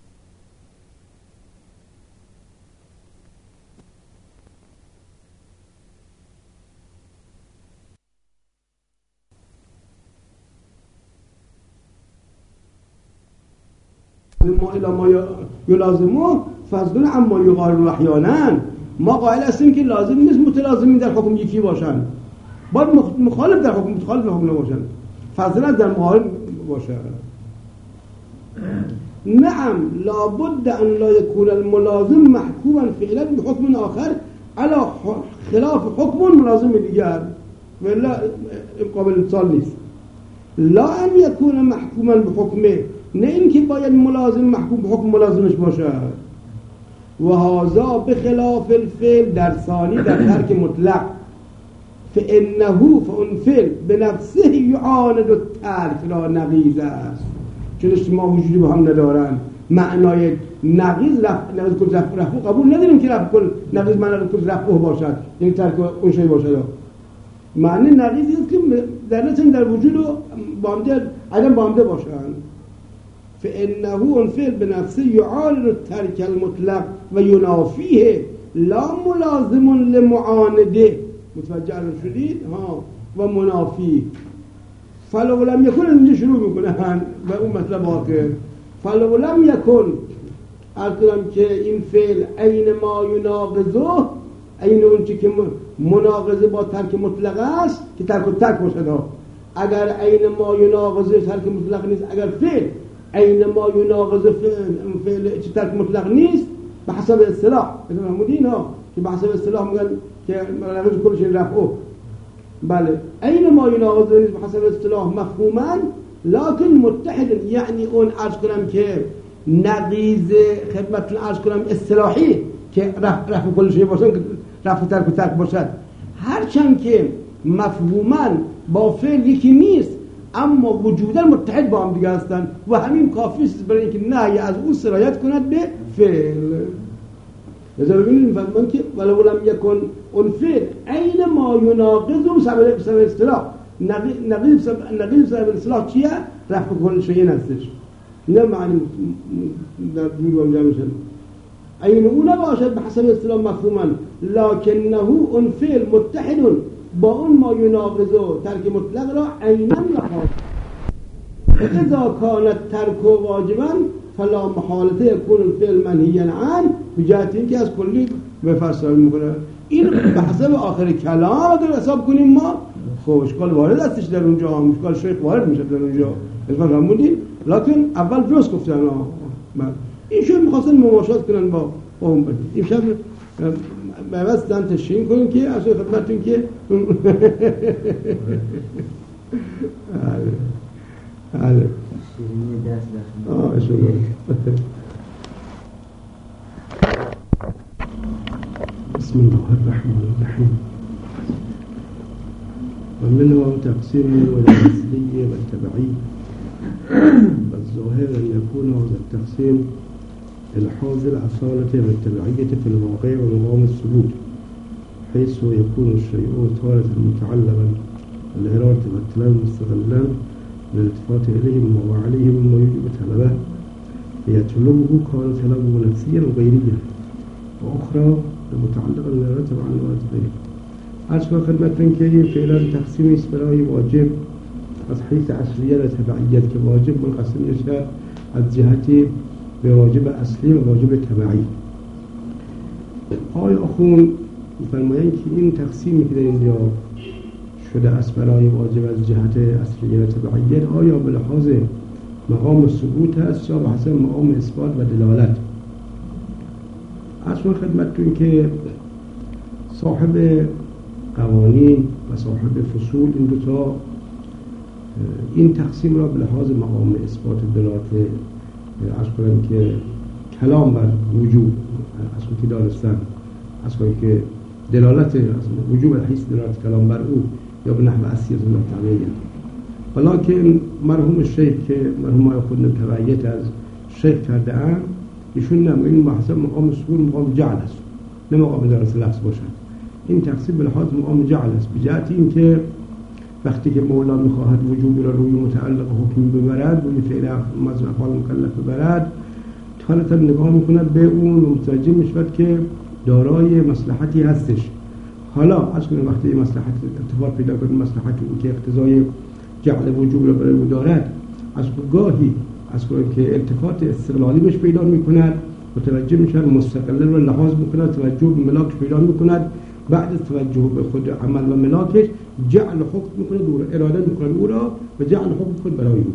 Speaker 4: ما الى ما یلازمه فضل عما یقارن احیانا. ما قائل هستیم که لازم نیست متلازمین در حکم یکی باشن، باید مخالف در حکم نباشن، فضلا در مقارن باشه. نعم لابد ان لا يكون الملازم محكوما فعلا بحكم آخر على خلاف حکم ملازم دیگر، ولا قابل اتصال نیست. لا ان يكون محكوما بحكمه، نه اینکه باید ملازم محکوم به حکم ملازمش باشه. و هذا بخلاف الفعل در ثانی در ترک مطلق، فانه فان فعل بنفسه یعاند الترک را نقیض است، چون اجتماع وجودی با هم ندارن. معنای نقیض رفع قبول نداریم که رفع کل نقیض معنای رفع باشد، یعنی ترک اون شی باشد. معنی نقیض است که در وجود با هم عدم با هم باشن. فإنه انفعل بنفسه يعارض الترك المطلق و ينافيه لا ملازم لمعانده. متوجه شدید؟ و منافی. فلو لم يكن، اینجا شروع میکنن و اون مطلب آخر. فلو لم يكن، اصلا که این فعل عین ما یناقضه، عین اون چی که مناقضه با ترک مطلق است که ترک و ترک باشد. اگر عین ما یناقضه ترک مطلق نیست، اگر فعل عین ما یناقضه فعل ترک مطلق نیست، به حسب اصطلاح فهمیدین که به حسب اصطلاح میگن که نقیض کلش رفعه. بله عین ما یناقضه نیست به حسب اصطلاح مفهوما، لكن متحد، یعنی اون عرض کنم که نقیض خدمتتون عرض کنم اصطلاحی که رفع کل شیء باشن، که رفع ترک و ترک باشد، هرچند که مفهوما با فعل یکی نیست اما وجودا متحد با هم دیگه هستند و همین کافی است برای اینکه نهی از او سرایت کند به فعل. لذا ببینید فهمون که ولو لم یکن اون فعل عین ما یناقض بسبب اصطلاح، نقیض بسبب اصطلاح چیه؟ رفع کل شیء هستش. نه معنی در دور و جمع شد عین او نباشد به حسب اصطلاح مفهوما، لکنه اون فعل متحد با اون ما یناقض و ترک مطلق را عینا نخواهد. اذا کانت ترک واجبا فلا محالته یکون الفعل منهیا عنه، به جهت اینکه از کلی بفصل میکنه. این به حسب آخر کلام اگر حساب کنیم ما، خب اشکال وارد هستش در اونجا، اشکال شیخ وارد میشه در اونجا، اشکال فهموندین. لکن اول درست گفتن این شو میخواستن مماشات کنن با اون بدید. این شب بعد دان تشین کنیم که از خدمتتون که بله بسم الله الرحمن الرحيم. ومنه تقسيم الأصلي والتبعي، والظاهر أن يكون هذا التقسيم الحاظ الأصالة والتبعية في الواقع ومقام الثبوت، حيث يكون الشيء تارة متعلقا بالإرادة والتلام مستغلا بالالتفات إليه مما هو عليه مما يجب طلبه، فيطلبه كان طلبه نفسيا وغيريا، وأخرى متعلقا بالإرادة وعن الإرادة غيره. عرض کنم خدمتتون که این فعلا تقسیمی است برای واجب از حیث اصلیت و تبعیت، که واجب منقسم میشه از جهتی به واجب اصلی و واجب تبعی. آقای آخوند می‌فرمایند که این تقسیمی که در اینجا شده است برای واجب از جهت اصلی و تبعیت، آیا به لحاظ مقام ثبوت است یا به حسب مقام اثبات و دلالت؟ عرض کنم خدمتتون که صاحب قوانین و صاحب فصول این دوتا این تقسیم را به لحاظ مقام اثبات دلالت عرض کنم که کلام بر وجوب اصلا که دارستن اصلا که دلالت وجوب حیث دلالت کلام بر او یا به نحو اسیت الله تعالی. ولیکن مرحوم شیخ که مرحوم آقای خود تبعیت از شیخ کرده اند ایشون نمیگن این محسب مقام سکون مقام جعل است، نه مقام دلالت لفظ باشد. این تقسیم به لحاظ مقام جعل است، به جهت این که وقتی که مولا میخواهد وجوب را روی متعلق حکم ببرد، روی فعل افعال مکلف ببرد، حالتا نگاه میکند به اون متوجه میشود که دارای مصلحتی هستش. حالا از کنه وقتی مصلحت اتفاق پیدا کنه، مصلحت اون که اقتضای جعل وجوب را برای او دارد، از گاهی از کنه که التفات استقلالی بهش پیدا میکند، متوجه میشد مستقلا را لحاظ میکند، توجه به ملاکش پیدا میکند، بعد از توجه به خود عمل و ملاکش جعل حکم میکنه، دور اراده میکنه او را و جعل حکم میکنه برای او.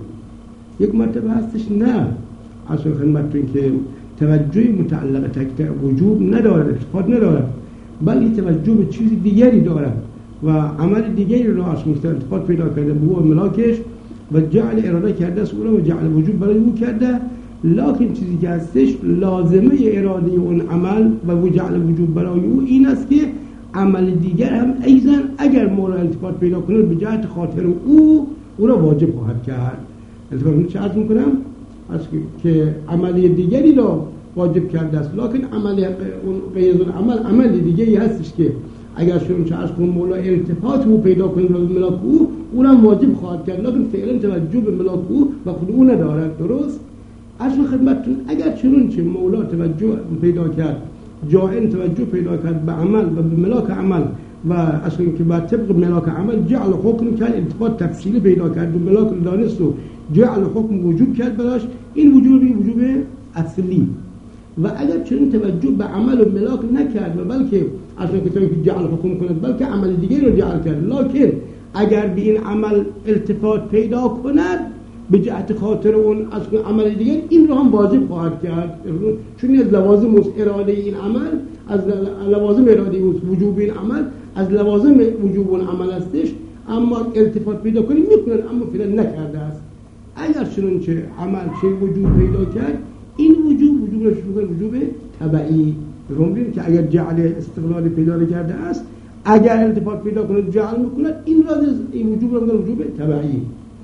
Speaker 4: یک مرتبه هستش نه اصلا خدمتتون که توجه متعلق تک وجوب ندارد، التفات ندارد، بلکه توجه به چیز دیگری دارد و عمل دیگری را اصلا التفات پیدا کرده به او ملاکش و جعل اراده کرده است او را و جعل وجوب برای او کرده. لکن چیزی که هستش لازمه اراده اون عمل و جعل وجوب برای او این است که عمل دیگر هم ایضا اگر مولا التفات پیدا کنه به جهت خاطر او را واجب خواهد کرد. التفات چه عرض میکنم؟ از که عملی دیگری را واجب کرده است، لکن عمل غیر العمل عمل دیگری هستش که اگر شون چه عرض کنم مولا التفات او پیدا کنه به ملاک او را واجب خواهد کرد، لکن فعلا توجه به ملاک او و خود او ندارد. درست؟ اصلا خدمتتون اگر چنون چه مولا توجه پیدا کرد، جائن توجه پیدا کرد به عمل و به ملاک عمل و اصلا که بر طبق ملاک عمل جعل حکم کرد، التفات تفصیلی پیدا کرد و ملاک دانست و جعل حکم وجوب کرد براش، این وجوب اصلی. و اگر چنین توجه به عمل و ملاک نکرد و بلکه اصلا که جعل حکم کند بلکه عمل دیگری رو جعل کرد، لکن اگر به این عمل التفات پیدا کند به جهت خاطر اون اصلا عمل دیگر، این رو هم واجب خواهد کرد، چون از لوازم اراده این عمل، از لوازم اراده وجوب این عمل، از لوازم وجوب اون عمل هستش، اما التفات پیدا کنی میکنن اما فعلا نکرده است. اگر چنون چه عمل چه وجوب پیدا کرد، این وجوب را شروع وجوب تبعی رومبین که اگر جعل استقلالی پیدا کرده است، اگر التفات پیدا کنه جعل میکند، این وجوب را میگن وجوب تبعی.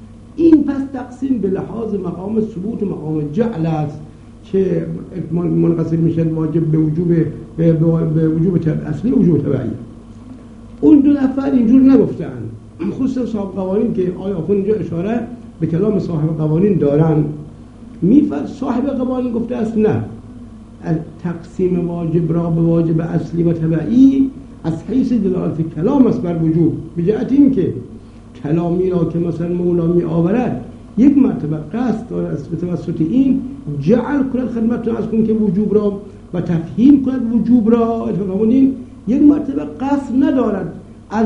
Speaker 4: این پس تقسیم به لحاظ مقام ثبوت و مقام جعل است که منقسم میشن واجب به وجوب اصلی و وجوب تبعی. اون دو نفر اینجور نگفتن، خصوصا صاحب قوانین که آیا اونجا اشاره به کلام صاحب قوانین دارن، صاحب قوانین گفته است نه، تقسیم واجب را به واجب اصلی و تبعی از حیث دلالت کلام است بر وجوب، به جهت این که کلامی را که مثلا مولا می آورد یک مرتبه قصد دارد از به توسط این جعل کند خدمت را از کن که وجوب را و تفهیم کند وجوب را، اتفاقونین یک مرتبه قصد ندارد از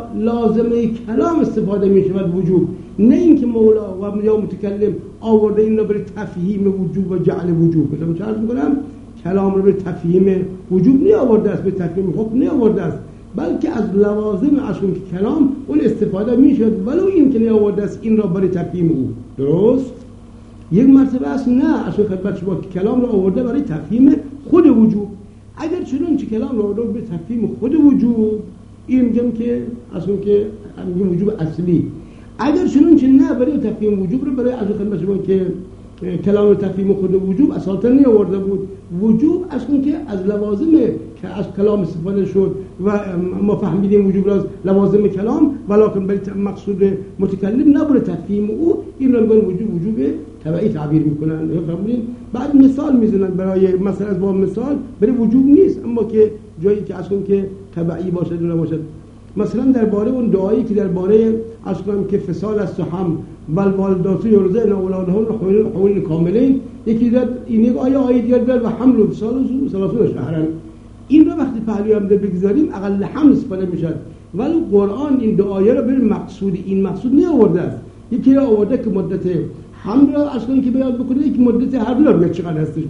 Speaker 4: لازمه کلام استفاده می شود وجوب، نه اینکه مولا و یا متکلم آورده این را برای تفهیم وجوب و جعل وجوب. مثلا چه عرض میکنم؟ کلام را برای تفهیم وجوب نی آورده است، به تفهیم حکم نی آورده است، بلکه از لوازم اصل کلام اون استفاده می شود ولو این که نی آورده است این را برای تفهیم او. درست؟ یک مرتبه است نه، اصل خدمت شما کلام را آورده برای تفهیم خود وجوب. اگر چنون چه کلام را آورده برای تفهیم خود وجوب، این میگم که اصلا که میگم وجوب اصلی. اگر چنون چه نه برای تفهیم وجوب رو برای اصل خدمت شما که کلام رو تفهیم خود وجوب اساسا نی آورده بود، وجوب اصلا که از لوازم که از کلام استفاده شد و ما فهمیدیم وجوب را از لوازم کلام ولکن برای مقصود متکلم نه برای تفهیم او، این رو میگن وجوب تبعی تعبیر میکنن. فهمیدین؟ بعد مثال میزنن برای مثلا از با مثال برای وجوب نیست، اما که جایی که اصلا که تبعی باشد و نباشد. مثلا درباره اون دعایی که درباره اصلا که فصال است و هم والوالدات یرضعن اولادهن حولین کاملین، یکی داد این یک آیه دیگر داد و حمل و فصال و 30 شهرن. این رو وقتی پهلوی هم بگذاریم اقل حمل استفاده میشد، ولی قرآن این دعایه رو به مقصود این مقصود نی آورده است. یکی را آورده که مدت حمل را اصلا که بیاد بکنه، یک مدت حمل را بگه چقدر هستش،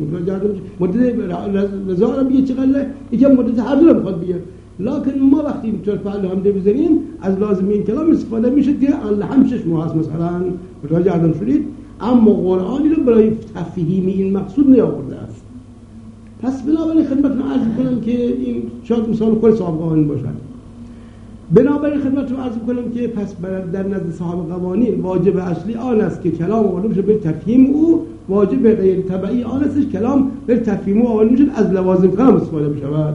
Speaker 4: مدت رضا را بگه چقدر، یکی مدت حمل را بخواد بگه. لکن ما وقتی اینطور فعل حمده بزنیم از لازم این کلام استفاده میشه که الله هم 6 ماه است مثلا، متوجه آدم شدید؟ اما قرآنی رو برای تفهیم این مقصود نیاورده است. پس بنابراین خدمتتون عرض می‌کنم که این شاید مثال خود صاحب قوانین باشد. بنابراین خدمتتون عرض می‌کنم که پس در نزد صاحب قوانین واجب اصلی آن است که کلام آورده بشه به تفهیم او، واجب غیر تبعی آن است که کلام به تفهیم او آورده بشه از لوازم کلام استفاده بشود.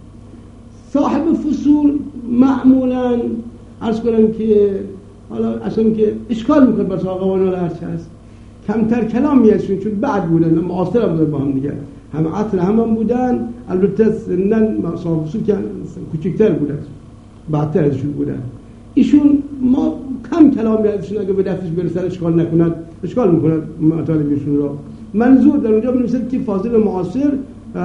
Speaker 4: صاحب فصول معمولاً عرض کنم که حالا اصلا که اشکال میکنه با صاحب قوانین هر چه هست کمتر کلام میادشون چون بعد بودن معاصر هم با هم دیگه هم عطر هم بودن، البته سنن صاحب فصول که کوچکتر بودن بعدتر ازشون بودن. ایشون ما کم کلام میادشون اگه به دستش برسه اشکال میکند مطالبشون را. منظور در اونجا بنویسد که فاضل معاصر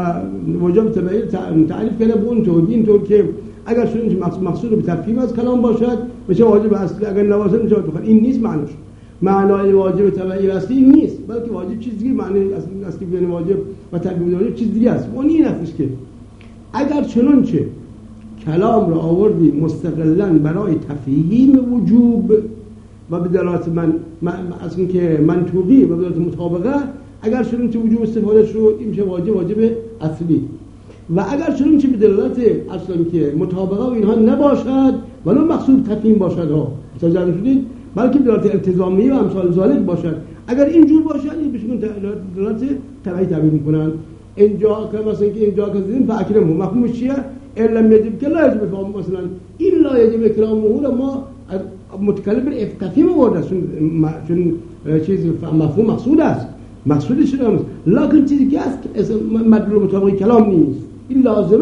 Speaker 4: واجب تبعی تعریف کرده به اون طور که اگر شون مقصود به تفهیم از کلام باشد میشه واجب اصلی، اگر نباشه میشه بخواد. این نیست معناش. معنای واجب تبعی اصلی این نیست، بلکه واجب چیز دیگه، معنی اصلی بین واجب و تبعی واجب چیز دیگه است. اون این است که اگر چنانچه کلام را آوردی مستقلاً برای تفهیم وجوب و به دلالت از این که منطوقی و به دلالت مطابقه، اگر چنانچه وجوب استفاده شد این میشه واجب اصلی. و اگر چنانچه به دلالت اصلا که مطابقه و اینها نباشد ولو مقصود تفهیم باشد ها متوجه شدید، بلکه به دلالت التزامی و امثال ذالک باشد، اگر اینجور باشد این بهشون دلالت تبعی تعبیر میکنن. اینجا که مثلا که اینجا که دیدیم فاکرم مفهومش چیه؟ علم یجب که لا یجب فهم، مثلا این لا یجب کلامه را ما متکلم به تفهیم آورده چون چیز مفهوم مقصود است، مقصودش است، لکن چیزی که است مدلول مطابق کلام نیست. این لازمه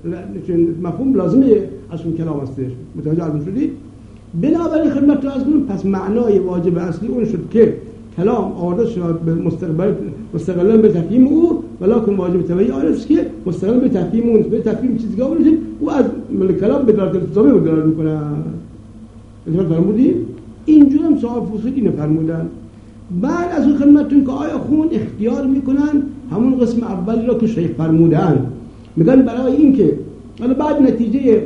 Speaker 4: مفهوم لازمه اصل کلام هستش. متوجه شدید؟ بنابراین خدمت از کنم پس معنای واجب اصلی اون شد که کلام آورده شد به مستقلا به تفهیم او، ولکن واجب تبعی آن است که مستقلا به تفهیم اون، به تفهیم چیزی که آورده او از کلام به دلالت التزامی دلالت میکنه. انتظار فرمودید؟ اینجور هم صاحب فصول اینو فرمودن. بعد از اون خدمتتون که آیا خون اختیار میکنن همون قسم اولی را که شیخ فرمودن، میگن برای این که حالا بعد نتیجه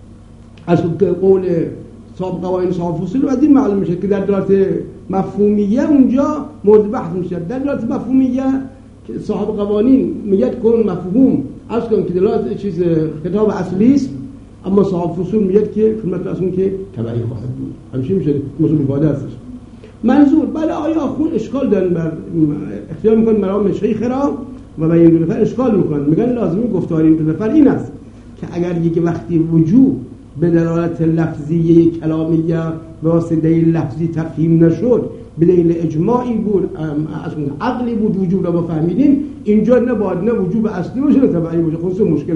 Speaker 4: از قول صاحب قوانین صاحب فصول و از این معلوم میشه که در دلالت مفهومیه اونجا مورد بحث میشه. در دلالت مفهومیه صاحب قوانین میگه کن مفهوم از کن که دلالت چیز کتاب اصلی است، اما صاحب فصول میگه که خدمت اصلا که تبعی خواهد بود. همین میشه مصول ifade هستش. منظور بله آیا خون اشکال دارن بر اختیار میکنن مرام شیخ را و به این دو نفر اشکال میکنن، میگن لازمی گفتار این دو نفر این است که اگر یک وقتی وجود به دلالت لفظی کلامیه به واسطه لفظی تفهیم نشد به دلیل اجماعی بود اصلا عقلی بود وجود را فهمیدیم، اینجا نباید نه وجوب اصلی باشه نه تبعی باشه، خصوص مشکل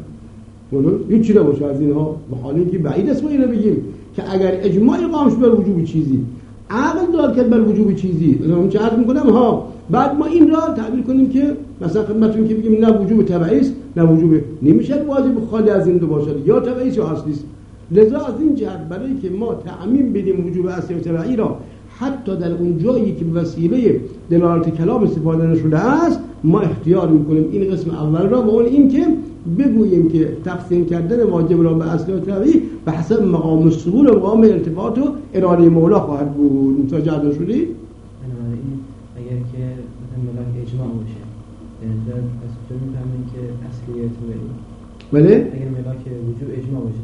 Speaker 4: باشد هیچ چیزی نباشه از اینها، به حالی که بعید است ما اینو بگیم که اگر اجماعی قائم شد بر وجوب چیزی، عقل داد که بر وجوب چیزی، من چه عرض میکنم ها، بعد ما این را تعبیر کنیم که مثلا خدمتتون که بگیم نه وجوب تبعی است نه وجوب نمیشه واجب خالی از این دو باشد، یا تبعی است یا اصلی است. لذا از این جهت برای که ما تعمیم بدیم وجوب اصلی و تبعی را حتی در اون جایی که به وسیله دلالت کلام استفاده نشده است ما اختیار میکنیم این قسم اول را، و اون این که بگوییم که تقسیم کردن واجب را به اصلی و تبعی به حسب مقام الصبور و مقام ارتباط و اراده مولا خواهد بود. متوجه شدید؟
Speaker 2: اگر که مثلا ملاک اجماع باشه در اصل میفهمیم که اصلی تبعی،
Speaker 4: بله
Speaker 2: اگر ملاک وجوب اجماع باشه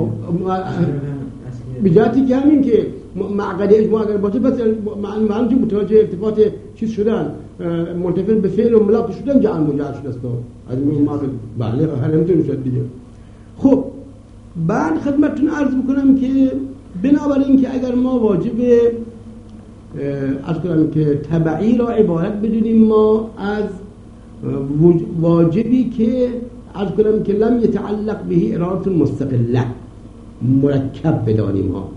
Speaker 2: دلیل
Speaker 4: به جهتی که همین که معقد اجماع اگر باشه بس معنی که متوجه ارتباط چیز شدن منتفع به فعل و ملاک شدن جعل مجعل شده است از این معقد بله هر همینطور میشد دیگه. خب بعد خدمتتون عرض بکنم که بنابراین که اگر ما واجب عرض کنم که تبعی را عبارت بدونیم ما از واجبی که عرض کنم که لم يتعلق به اراده مستقله مرکب بدانیم ها،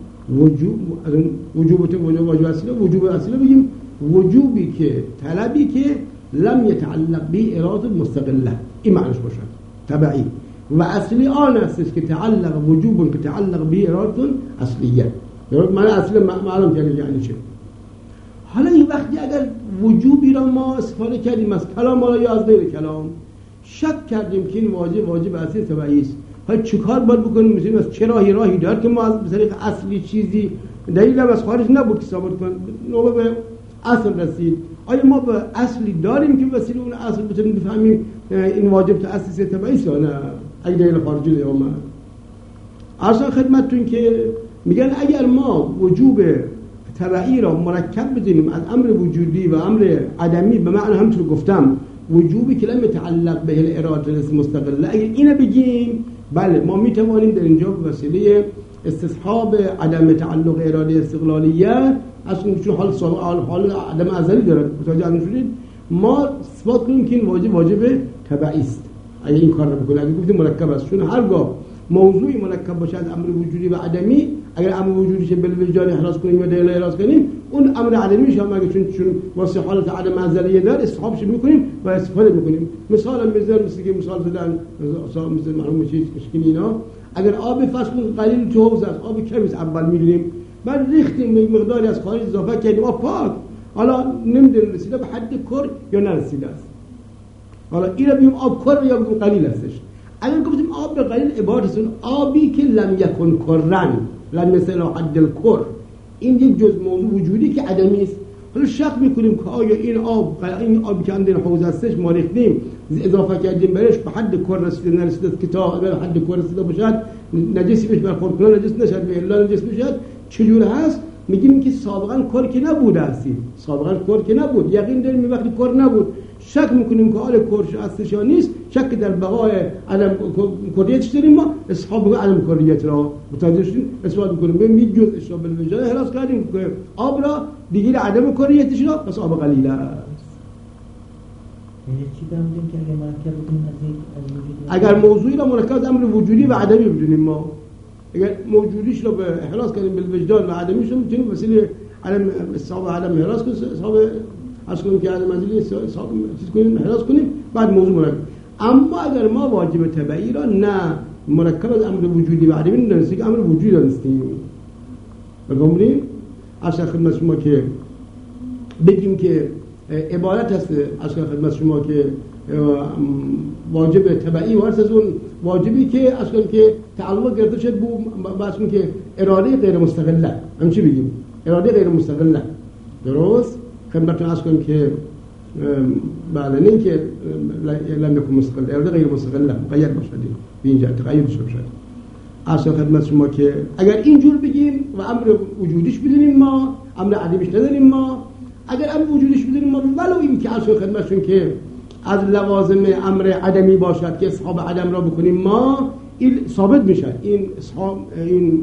Speaker 4: وجوب اصلی بگیم وجوبی که طلبی که لم يتعلق به اراده مستقله، این معنیش باشد تبعی، و اصلی آن است که تعلق وجوب که تعلق به اراده اصلیه. معنی اصلی معلوم یعنی چه. حالا این وقتی اگر وجوبی را ما استفاده کردیم از کلام یا از غیر کلام شک کردیم که این واجب اصلی تبعی است، حالا چیکار باید بکنیم؟ مثلا از چه راهی دارد که ما از طریق اصلی چیزی دلیل از خارج نبود که ثابت کنیم نوبه به اصل رسید. آیا ما به اصلی داریم که وسیله اون اصل بتونیم بفهمیم این واجب تأسیس تبعی است یا نه اگه دلیل خارجی نیامد؟ اصلا خدمتتون که میگن اگر ما وجوب تبعی را مرکب بدونیم از امر وجودی و امر عدمی، به معنی همونطور گفتم وجوبی که لم يتعلق به الاراده المستقله، اگر اینو بگیم بله ما میتوانیم در اینجا به وسیله استصحاب عدم تعلق اراده استقلالیت اصلا چون حال عدم ازلی داره متوجه شدید، ما اثبات کنیم که این واجب تبعی است اگر این کار رو بکنیم. اگر گفتیم مرکب است، چون هرگاه موضوعی مرکب باشه از امر وجودی و عدمی، اگر امر وجودی شه بالوجدان احراز کنیم و دلیل احراز کنیم، اون امر عدمیش هم اگر چون واسه حالت عدم ازلیه داره استصحابش میکنیم و استفاده میکنیم. مثلا مثل که مثال زدن مثل مرحوم چیز مشکلی اینا، اگر آب فصل قلیل تو حوض است، آب کمی اول میگیریم بعد ریختیم مقداری از خارج اضافه کردیم آب پاک، حالا نمیدونیم رسیده به حد کر یا نرسیده است، حالا این رو بگیم آب کر یا بگیم قلیل هستش. اگر گفتیم آب قلیل عبارت است آبی که لم یکن کرن لم مثل حد الکر، این یک جزء موضوع وجودی که عدمی است. حالا شک میکنیم که آیا این آبی که اندر حوض هستش ما ریختیم اضافه کردیم بهش به حد کر رسیده نرسیده، که تا اگر حد کر رسیده باشد نجسی بهش برخورد کنه نجس نشد و الا نجس بشد چجور هست؟ میگیم که سابقا کر که نبوده هستی، سابقا کر که نبود، یقین داریم وقتی کر نبود، شک میکنیم که حال کرش هستش یا نیست، شک در بقای عدم کریتش داریم، ما اصحاب عدم کریت را متوجه شدیم اثبات میکنیم. ببین یک جزء اشتباه بالوجدان احراز کردیم که آب را دیگه عدم کریتش را پس آب قلیل است.
Speaker 5: چی داریم که اگه مرکب بدونیم از
Speaker 4: اگر موضوعی را مرکب از امر وجودی و عدمی بدونیم، ما اگر موجودیش را به احراز کردیم بالوجدان و عدمیش رو میتونیم وسیله علم اصحاب عدم احراز کنیم، اصحاب اصلا که علم منزلی اصحاب چیز کنیم احراز کنیم بعد موضوع مرکب. اما اگر ما واجب تبعی را نه مرکب از امر وجودی و عدمی ندانستیم که امر وجودی دانستیم، بگم اصلا خدمت شما که بگیم که عبارت هست اصلا خدمت شما که واجب تبعی وارث از اون واجبی که اصلا که تعلق گرفته شد با اصلا که اراده غیر مستقله، هم چی بگیم اراده غیر مستقله، درست خدمتتون عرض کنم که بله نه که لم یکن مستقل، اراده غیر مستقله مقید باشد به اینجا تقید شد. اصلا خدمت شما که اگر اینجور بگیم و امر وجودیش بدونیم ما امر عدمیش نداریم، ما اگر امر وجودیش بدونیم ما ولو این که اصلا خدمتشون که از لوازم امر عدمی باشد که اصحاب عدم را بکنیم ما این ثابت میشد، این اصحاب این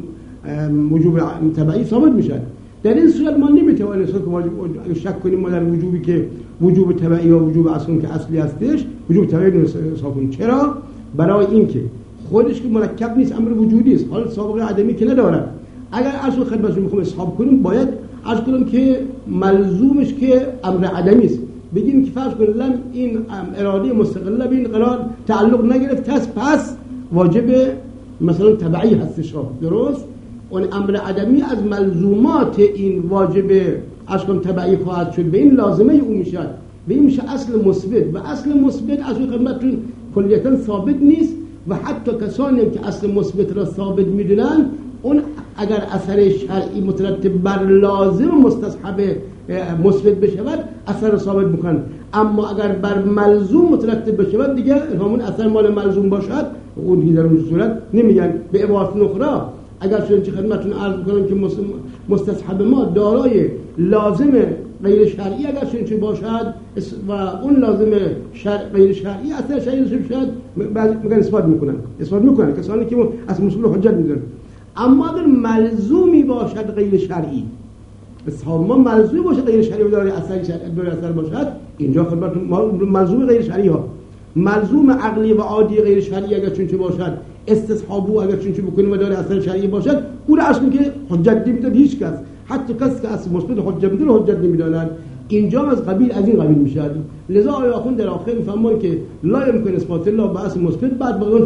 Speaker 4: وجوب تبعی ثابت میشد. در این صورت ما نمیتوانیم اگر شک کنیم ما در وجوبی که وجوب تبعی و وجوب اصلا که اصلی هستش وجوب تبعی حساب کنیم. چرا؟ برای اینکه خودش که مرکب نیست امر وجودی است، حال سابقه عدمی که ندارد. اگر اصل خدمتشون میخوام اصحاب کنیم باید عرض کنیم که ملزومش که امر عدمی است، بگیم که فرض کنیم این اراده مستقله به این قرار تعلق نگرفت پس واجب مثلا تبعی هستش، درست؟ اون امر عدمی از ملزومات این واجب اصلا تبعی خواهد شد، به این لازمه او میشه، به این میشه اصل مثبت و اصل مثبت اصل خدمتتون کلیتا ثابت نیست و حتی کسانی که اصل مثبت را ثابت میدونن اون اگر اثر شرعی مترتب بر لازم مستصحب مثبت بشود اثر ثابت میکنن، اما اگر بر ملزوم مترتب بشود دیگه همون اثر مال ملزوم باشد اون دیگه در اون صورت نمیگن. به عبارت اخرى اگر چه خدمتتون عرض کنم که مستصحب ما دارای لازم غیر شرعی اگر چه باشد و اون لازم غیر شرعی اثر شرعی باشد میگن اثبات میکنن کسانی که از مسئول حجت میدونن. اما اگر ملزومی باشد غیر شرعی، اصحاب ما ملزومی باشد غیر شرعی داره اثر باشد، اینجا خدمتتون ملزوم غیر شرعی ها، ملزوم عقلی و عادی غیر شرعی اگر چه باشد استصحابو اگر چه بکنیم و داره اثر شرعی باشد اون اصلا که حجت نمیداد هیچ کس، حتی کسی که اصل مثبت حجت میدونه حجت نمیدانند. اینجا از این قبیل میشه. لذا آیه آخوند در آخر میفهمون که لا يمكن اثبات الله به اصل مثبت بعد بگون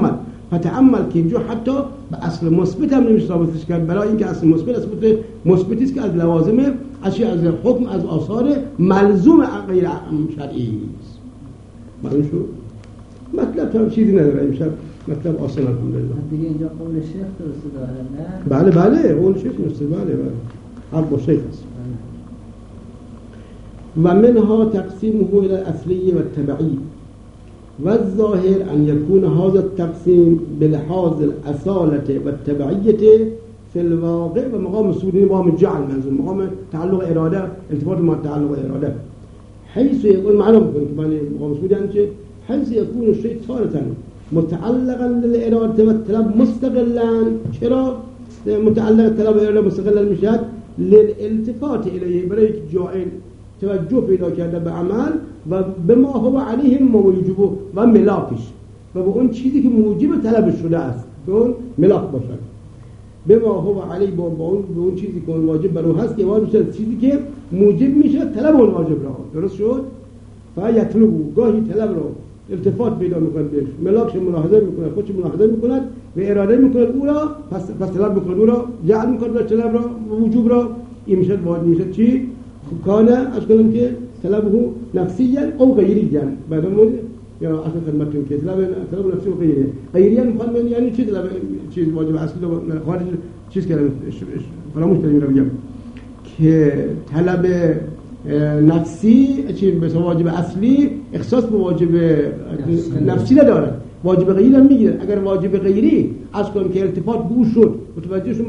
Speaker 4: فتعمل که اینجا حتی به اصل مثبت هم نمیشه ثابتش کرد، برای اینکه اصل مثبتی است که از لوازم از حکم از آثار ملزوم غیر شرعی است. معلوم شد؟ مطلب هم چیزی نداره امشب، مطلب آسان الحمدلله.
Speaker 5: دیگه اینجا قول شیخ درسته داره نه؟
Speaker 4: بله قول شیخ درسته، بله هر با شیخ است. و منها تقسیمه الى الاصلی و التبعی و الظاهر ان يكون هذا التقسيم بلحاظ الاصالة و التبعیة في الواقع و مقام سودی مقام جعل منظور مقام تعلق اراده التفات مع تعلق اراده حيث يقول معلوم كمان مقام سودی یعنی چه حيث يكون الشيء تارة متعلقا للاراده و الطلب مستقلا چرا متعلق الطلب اراده مستقلا میشد للالتفات الیه برای جاعل توجه پیدا کرده به عمل و به ما هو علیه موجب و ملاکش و به اون چیزی که موجب طلب شده است که اون ملاک باشد به ما هو علیه به اون چیزی که اون واجب بر او هست که واجب شد چیزی که موجب میشه طلب اون واجب را درست شد فیطلبو گاهی طلب را التفات پیدا میکنه بهش ملاکش ملاحظه میکنه خودش ملاحظه میکنه و اراده میکنه او را پس طلب میکنه او را جعل میکنه طلب را وجوب را این میشه واجب میشه چی کانه از کنم که طلبه نفسیاً او غیریاً بعدمون یا اصلا خدمتتون که طلب نفسی و غیریاً میخوام یعنی چی طلب چیز واجب اصلی رو خارج چیز کردم فراموش کردم رو بگم که طلب نفسی چی به واجب اصلی اختصاص به واجب نفسی نداره واجب غیری هم میگیره اگر واجب غیری از کنم که التفات به او شد متوجه شد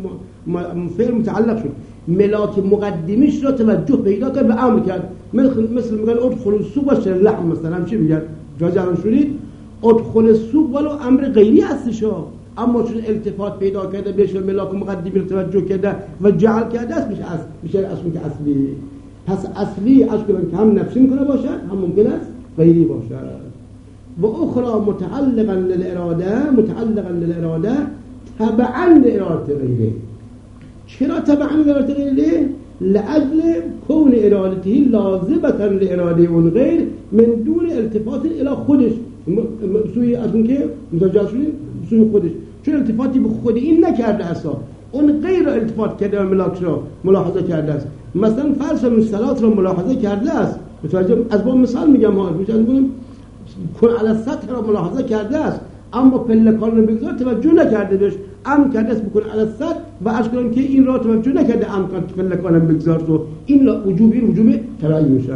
Speaker 4: فعل متعلق شد ملاک مقدمیش را توجه پیدا کرد و امر کرد مثل میگن ادخل السوق و شر لحم مثلا چی میگن جاجه الان شدید ادخل السوق ولو امر غیری هستش اما چون التفات پیدا کرده بهش ملاک مقدمی را توجه کرده و جعل کرده است میشه اصلا که اصلی پس اصلی از که هم نفسی میکنه باشد هم ممکن است غیری باشد و اخرى متعلقا للاراده تبعا لاراده غیره چرا تبعا لاراده غیره لاجل كون ارادته لازمه لاراده اون غیر من دون التفات الى خودش سوی از اون که متوجه شدید سوی خودش چون التفاتی به خود این نکرده اصلا اون غیر التفات کرده و ملاک را ملاحظه کرده است مثلا فرض کنید صلات را ملاحظه کرده است متوجه از با مثال میگم ها میگم کن علی سطح را ملاحظه کرده است اما پلکان رو بگذار توجه نکرده بهش امر کرده است بکن علی سطح و از کنم که این را توجه نکرده امر کرد پلکان رو بگذار تو این وجوب تبعی میشه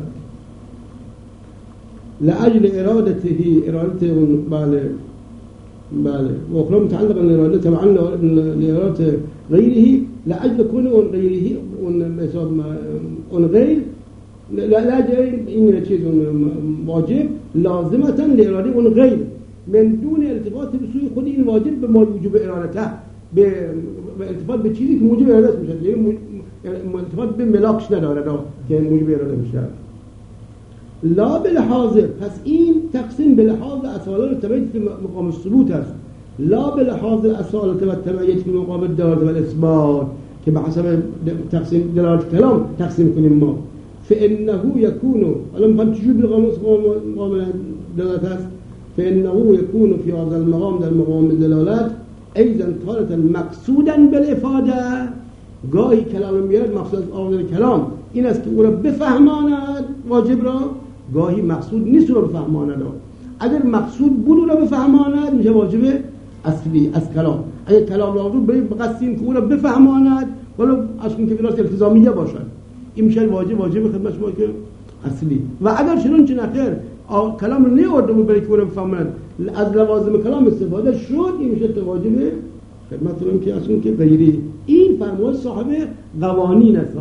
Speaker 4: لاجل ارادته اون بله واخرى متعلقا بالاراده طبعا لاراده غيره لاجل كون غيره اون غیر لا این چیز واجب لازمه لاراده اون غیر من دون التفات به سوی خود این واجب به موجب ارادته به التفات به چیزی که موجب اراده میشه یعنی التفات به ملاکش نداره که موجب اراده میشه لا بالحاضر پس این تقسیم بالحاضر اصالت و تبعیت في مقام الثبوت است لا بالحاضر اصالت و تبعیت في مقام الدلالت و الاثبات که به حسب تقسیم دلالت کلام تقسیم کنیم ما فانه يكون الان فهم چجور مقام دلالت است فانه يكون في هذا المقام در مقام دلالت ايضا تارة مقصودا بالافاده گاهی کلام میاد مقصود از آمدن کلام این است که او را بفهماند واجب را گاهی مقصود نیست او را بفهماند اگر مقصود بود او را بفهماند میشه واجب اصلی از کلام اگر کلام را رو بقصدیم که او را بفهماند ولو اصلا که وراثت التزامیه باشد این میشه واجب خدمت شما که اصلی و اگر چنون چه نخیر کلام رو نیورده بود برای که او را بفهماند از لوازم کلام استفاده شد این میشه واجب خدمتتون که اصلا که غیری این فرمان صاحب قوانین است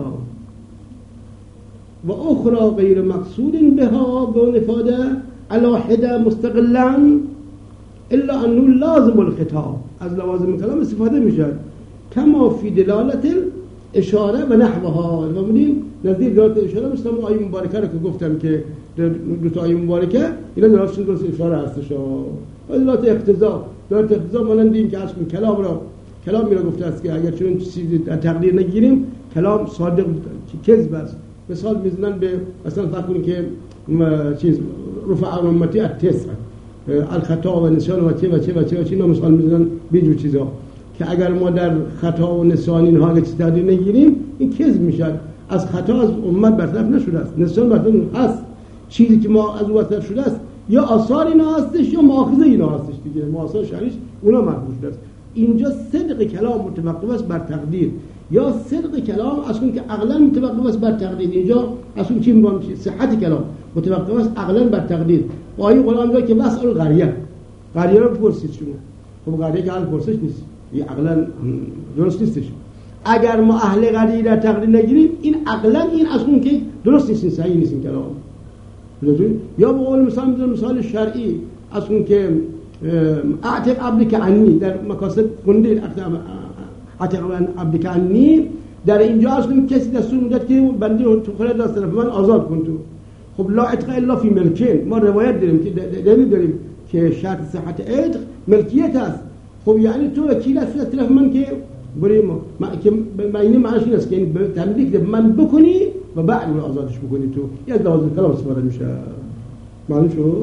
Speaker 4: و اخرى غیر مقصود بها به الافاده على حده مستقلا الا انه لازم الخطاب از لوازم کلام استفاده میشه کما فی دلالت اشاره و نحوها و ببینید نزدیک دلالت اشاره مثل آیه مبارکه رو که گفتم که دو تا آیه مبارکه اینا دلالتشون درست اشاره هستش و دلالت اقتضا مانند این که اصلا کلامی را گفته است که اگر چون چیزی تقدیر نگیریم کلام صادق کذب است مثال میزنن به مثلا فرض کنید که چیز رفع امتی التسع الخطا و نسیان و چه اینا مثال میزنن به جور چیزا که اگر ما در خطا و نسیان اینها اگه چیز تقدیر نگیریم این کذب میشه از خطا از امت برطرف نشده است نسیان برطرف هست چیزی که ما از او برطرف شده است یا آثار اینا هستش یا مؤاخذه اینا هستش دیگه مؤاخذه شرعیش اونا مرفوع شده است اینجا صدق کلام متوقف است بر تقدیر یا صدق کلام اصلا که عقلا متوقف است بر تقلید. اینجا اصلا چی میگم؟ صحت کلام متوقف است عقلا بر تقلید. و آیه قرآن میگه که واسال قریه رو بپرسید شما. خب قریه که حال پرسش نیست، این عقلا درست نیستش. اگر ما اهل قریه را تقلید نگیریم این عقلا این اصلا که درست نیست، صحیح نیست این کلام. یا به قول مثال شرعی اصلا که اعتق عبدک عنی در مکاسب خوندید، اعتق عبدک عنی در اینجا اصلا کسی دستور میداد که بنده تو خلال از طرف من آزاد کن تو. خب لا عتق الا فی ملکین، ما روایت داریم که دلیل داریم که شرط صحت عتق ملکیت است. خب یعنی تو وکیل هستی از طرف من که بریم ما که معنی معنیش این است که این تملیک من بکنی و بعد رو آزادش بکنی تو. یه لازم کلام استفاده میشه. معلوم شد؟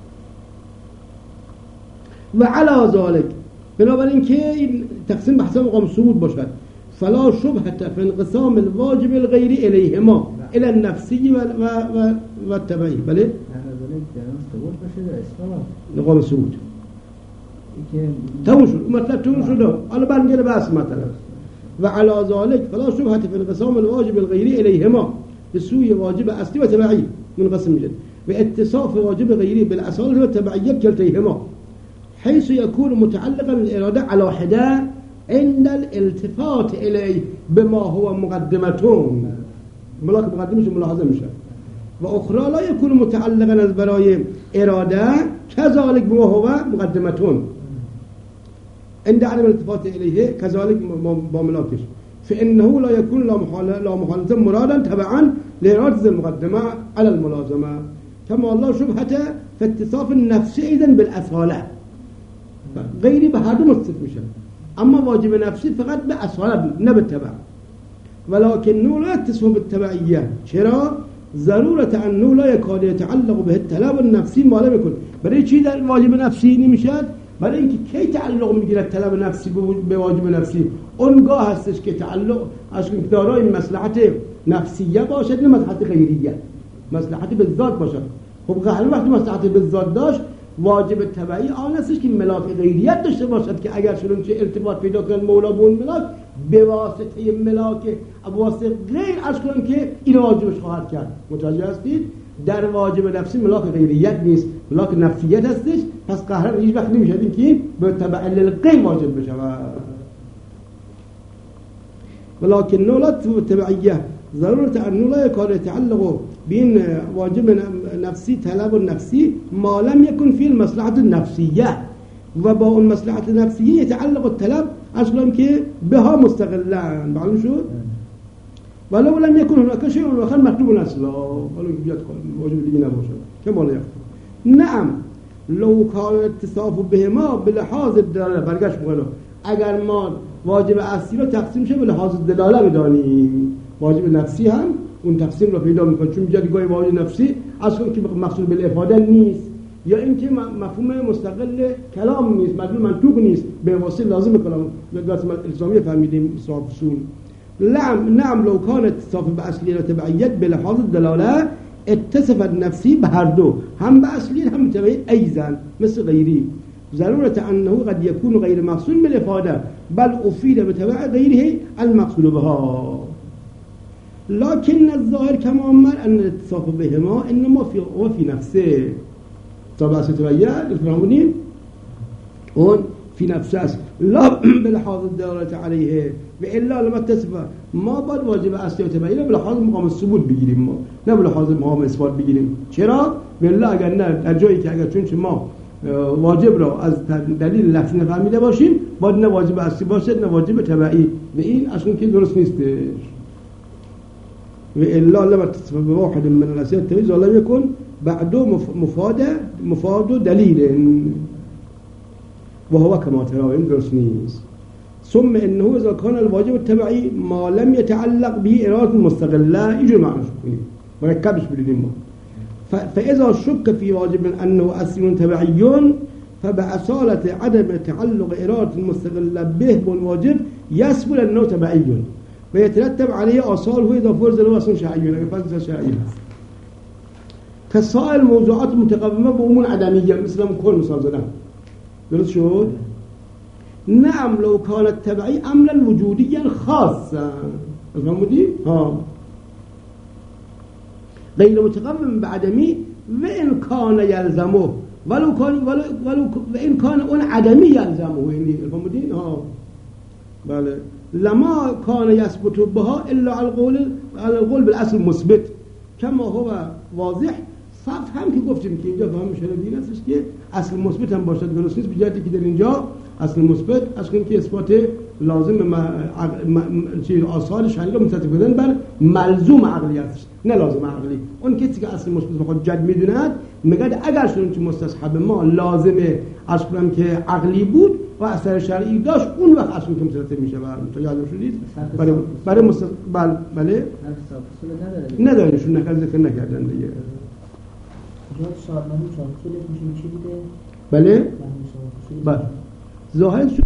Speaker 4: و علا ذالک، بنابراین که این تقسیم بحث مقام صعود باشد. فلا شبهة في انقسام الواجب الغيري الیهما الى النفسی و التبعی. بله؟ مقام صعود تموم شد، مطلب تموم شد. حالا برمیگرده بحث مطلب. و علا ذالک فلا شبهة في انقسام الواجب الغيري الیهما، به سوی واجب اصلی و تبعی منقسم میشه. و اتصاف واجب غیری بالاصالة و تبعیت کلتیهما، حيث يكون متعلقا بالإرادة على حدة عند الالتفات إليه بما هو مقدمتون، ملاك مقدمش ملاحظة میشه. و اخرى لا يكون متعلقا از برای اراده كذلك بما هو مقدمتون عند عدم الالتفات إليه كذلك با ملاكش، فإنه لا يكون لا محالة مرادا تبعا لإرادة المقدمة على الملازمة، كما الله شبهته في اتصاف النفس إذن بالأصالة. غیری به هر دو متصف میشه، اما واجب نفسی فقط به اصالت نه به تبع. ولكن لا يتصف بالتبعیه. چرا؟ ضرورت انه لا يكاد يتعلق به الطلب النفسی ما لم يكن. برای چی در واجب نفسی نمیشه؟ برای اینکه کی تعلق میگیره طلب نفسی به واجب نفسی؟ اونگاه هستش که تعلق از دارای مصلحت نفسیه باشد نه مصلحت غیریه، مصلحت به ذات باشد. خب هر وقت مصلحت به ذات داشت واجب تبعی آن استش که ملاک غیریت داشته باشد که اگر شدن چه ارتباط پیدا کنن مولا به اون ملاک به واسطه ملاک واسطه غیر از کنن که این واجبش خواهد کرد. متوجه هستید؟ در واجب نفسی ملاک غیریت نیست، ملاک نفسیت هستش. پس قهرن هیچ وقت نمیشه که به تبع للغیر واجب بشه. ولكن لا تبعیه ضرورت انه لا يكاد يتعلق بين واجب نفسي طلب النفسي ما لم يكن في المصلحة النفسية، وبا اون مصلحة النفسية يتعلق الطلب اصلا که بها مستقلا. معلوم شد؟ ولو لم يكن هناك شيء آخر مطلوب اصلا، ولو بیاد واجب دیگه نباشه كما لا يخطر. نعم لو كان اتصاف بهما بلحاظ الدلاله، برگشت میکنه اگر ما واجب اصلی رو تقسیم شه به لحاظ دلاله بدانیم، واجب نفسی هم اون تقسیم رو پیدا میکنه. چون میگه گاهی واجب نفسی اصلا که مقصود بالافاده نیست، یا اینکه مفهوم مستقل کلام نیست، مدلول منطوق نیست، به واسطه لازم کلام لغت الزامی فهمیدیم صاحب اصول. نعم لو كان اتصاف باصلی و تبعیت به لحاظ دلاله اتصفت نفسی به هر دو، هم به اصلی هم تبعی ایزن مثل غیری. ضرورت انه قد يكون غیر مقصود بالافاده بل افید بتبع غیره المقصود بها. لكن الظاهر كما أمر أن الاتصاف بهما إنما في نفسه. طبعا ستبين الفهمونين هون في نفسه لا بلحاظ الدلالة عليه، وإلا لما اتصف ما بعد واجب أصلي وتبعي بلحاظ مقام الثبوت بگیریم ما، نه بلحاظ مقام اثبات بگیریم. چرا؟ بالله اگر نه در جایی که اگر چون ما واجب را از دلیل لفظی نفهمیده باشیم باید نه واجب اصلی باشه نه واجب تبعی، و این اصلا که درست نیستش. وإلا لما تتصف بواحد من الأسئلة التمييز ولم يكن بعده مفاد دليل وهو كما ترون درست نیست. ثم إنه إذا كان الواجب التبعي ما لم يتعلق به إرادة مستقلة يجي معنا شكوني مركبش بدين ما. فإذا شك في واجب أنه أصل تبعي فبأصالة عدم تعلق إرادة مستقلة به بالواجب يسبل أنه تبعي ويترتب عليه آثاره إذا فرض له أصل شرعي فصل شرعي كسائر الموضوعات المتقدمة بأمور عدمية مثل كل مثال زدن. درست شد؟ نعم لو كانت تبعی عملا وجودیا خاصا فهمودی؟ ها غیر متقوم بعدمی و ان کان یلزمه ولو و این کان اون عدمی یلزمه یعنی فهمودی؟ ها بله لما کان یثبت بها الا على القول بالاصل مثبت کما هو واضح. صف هم که گفتیم که اینجا فهم شده دیگه هستش که اصل مثبت هم باشد درست نیست، به جهتی که در اینجا اصل مثبت از که اثبات لازم چیز آثار شرعی رو متصف کردن بر ملزوم عقلی است نه لازم عقلی. اون کسی که اصل مثبت خود جد میدوند میگه اگر شون که مستصحب ما لازمه از کنم که عقلی بود و اثر شرعی داشت اون وقت اصلا که متصف میشه. تا یادم شدید برای بله ندارشون ذکر نکردن دیگه.
Speaker 5: جا سالمانی چاپسول میشه چی بوده؟
Speaker 4: بله؟ بله ظاهرش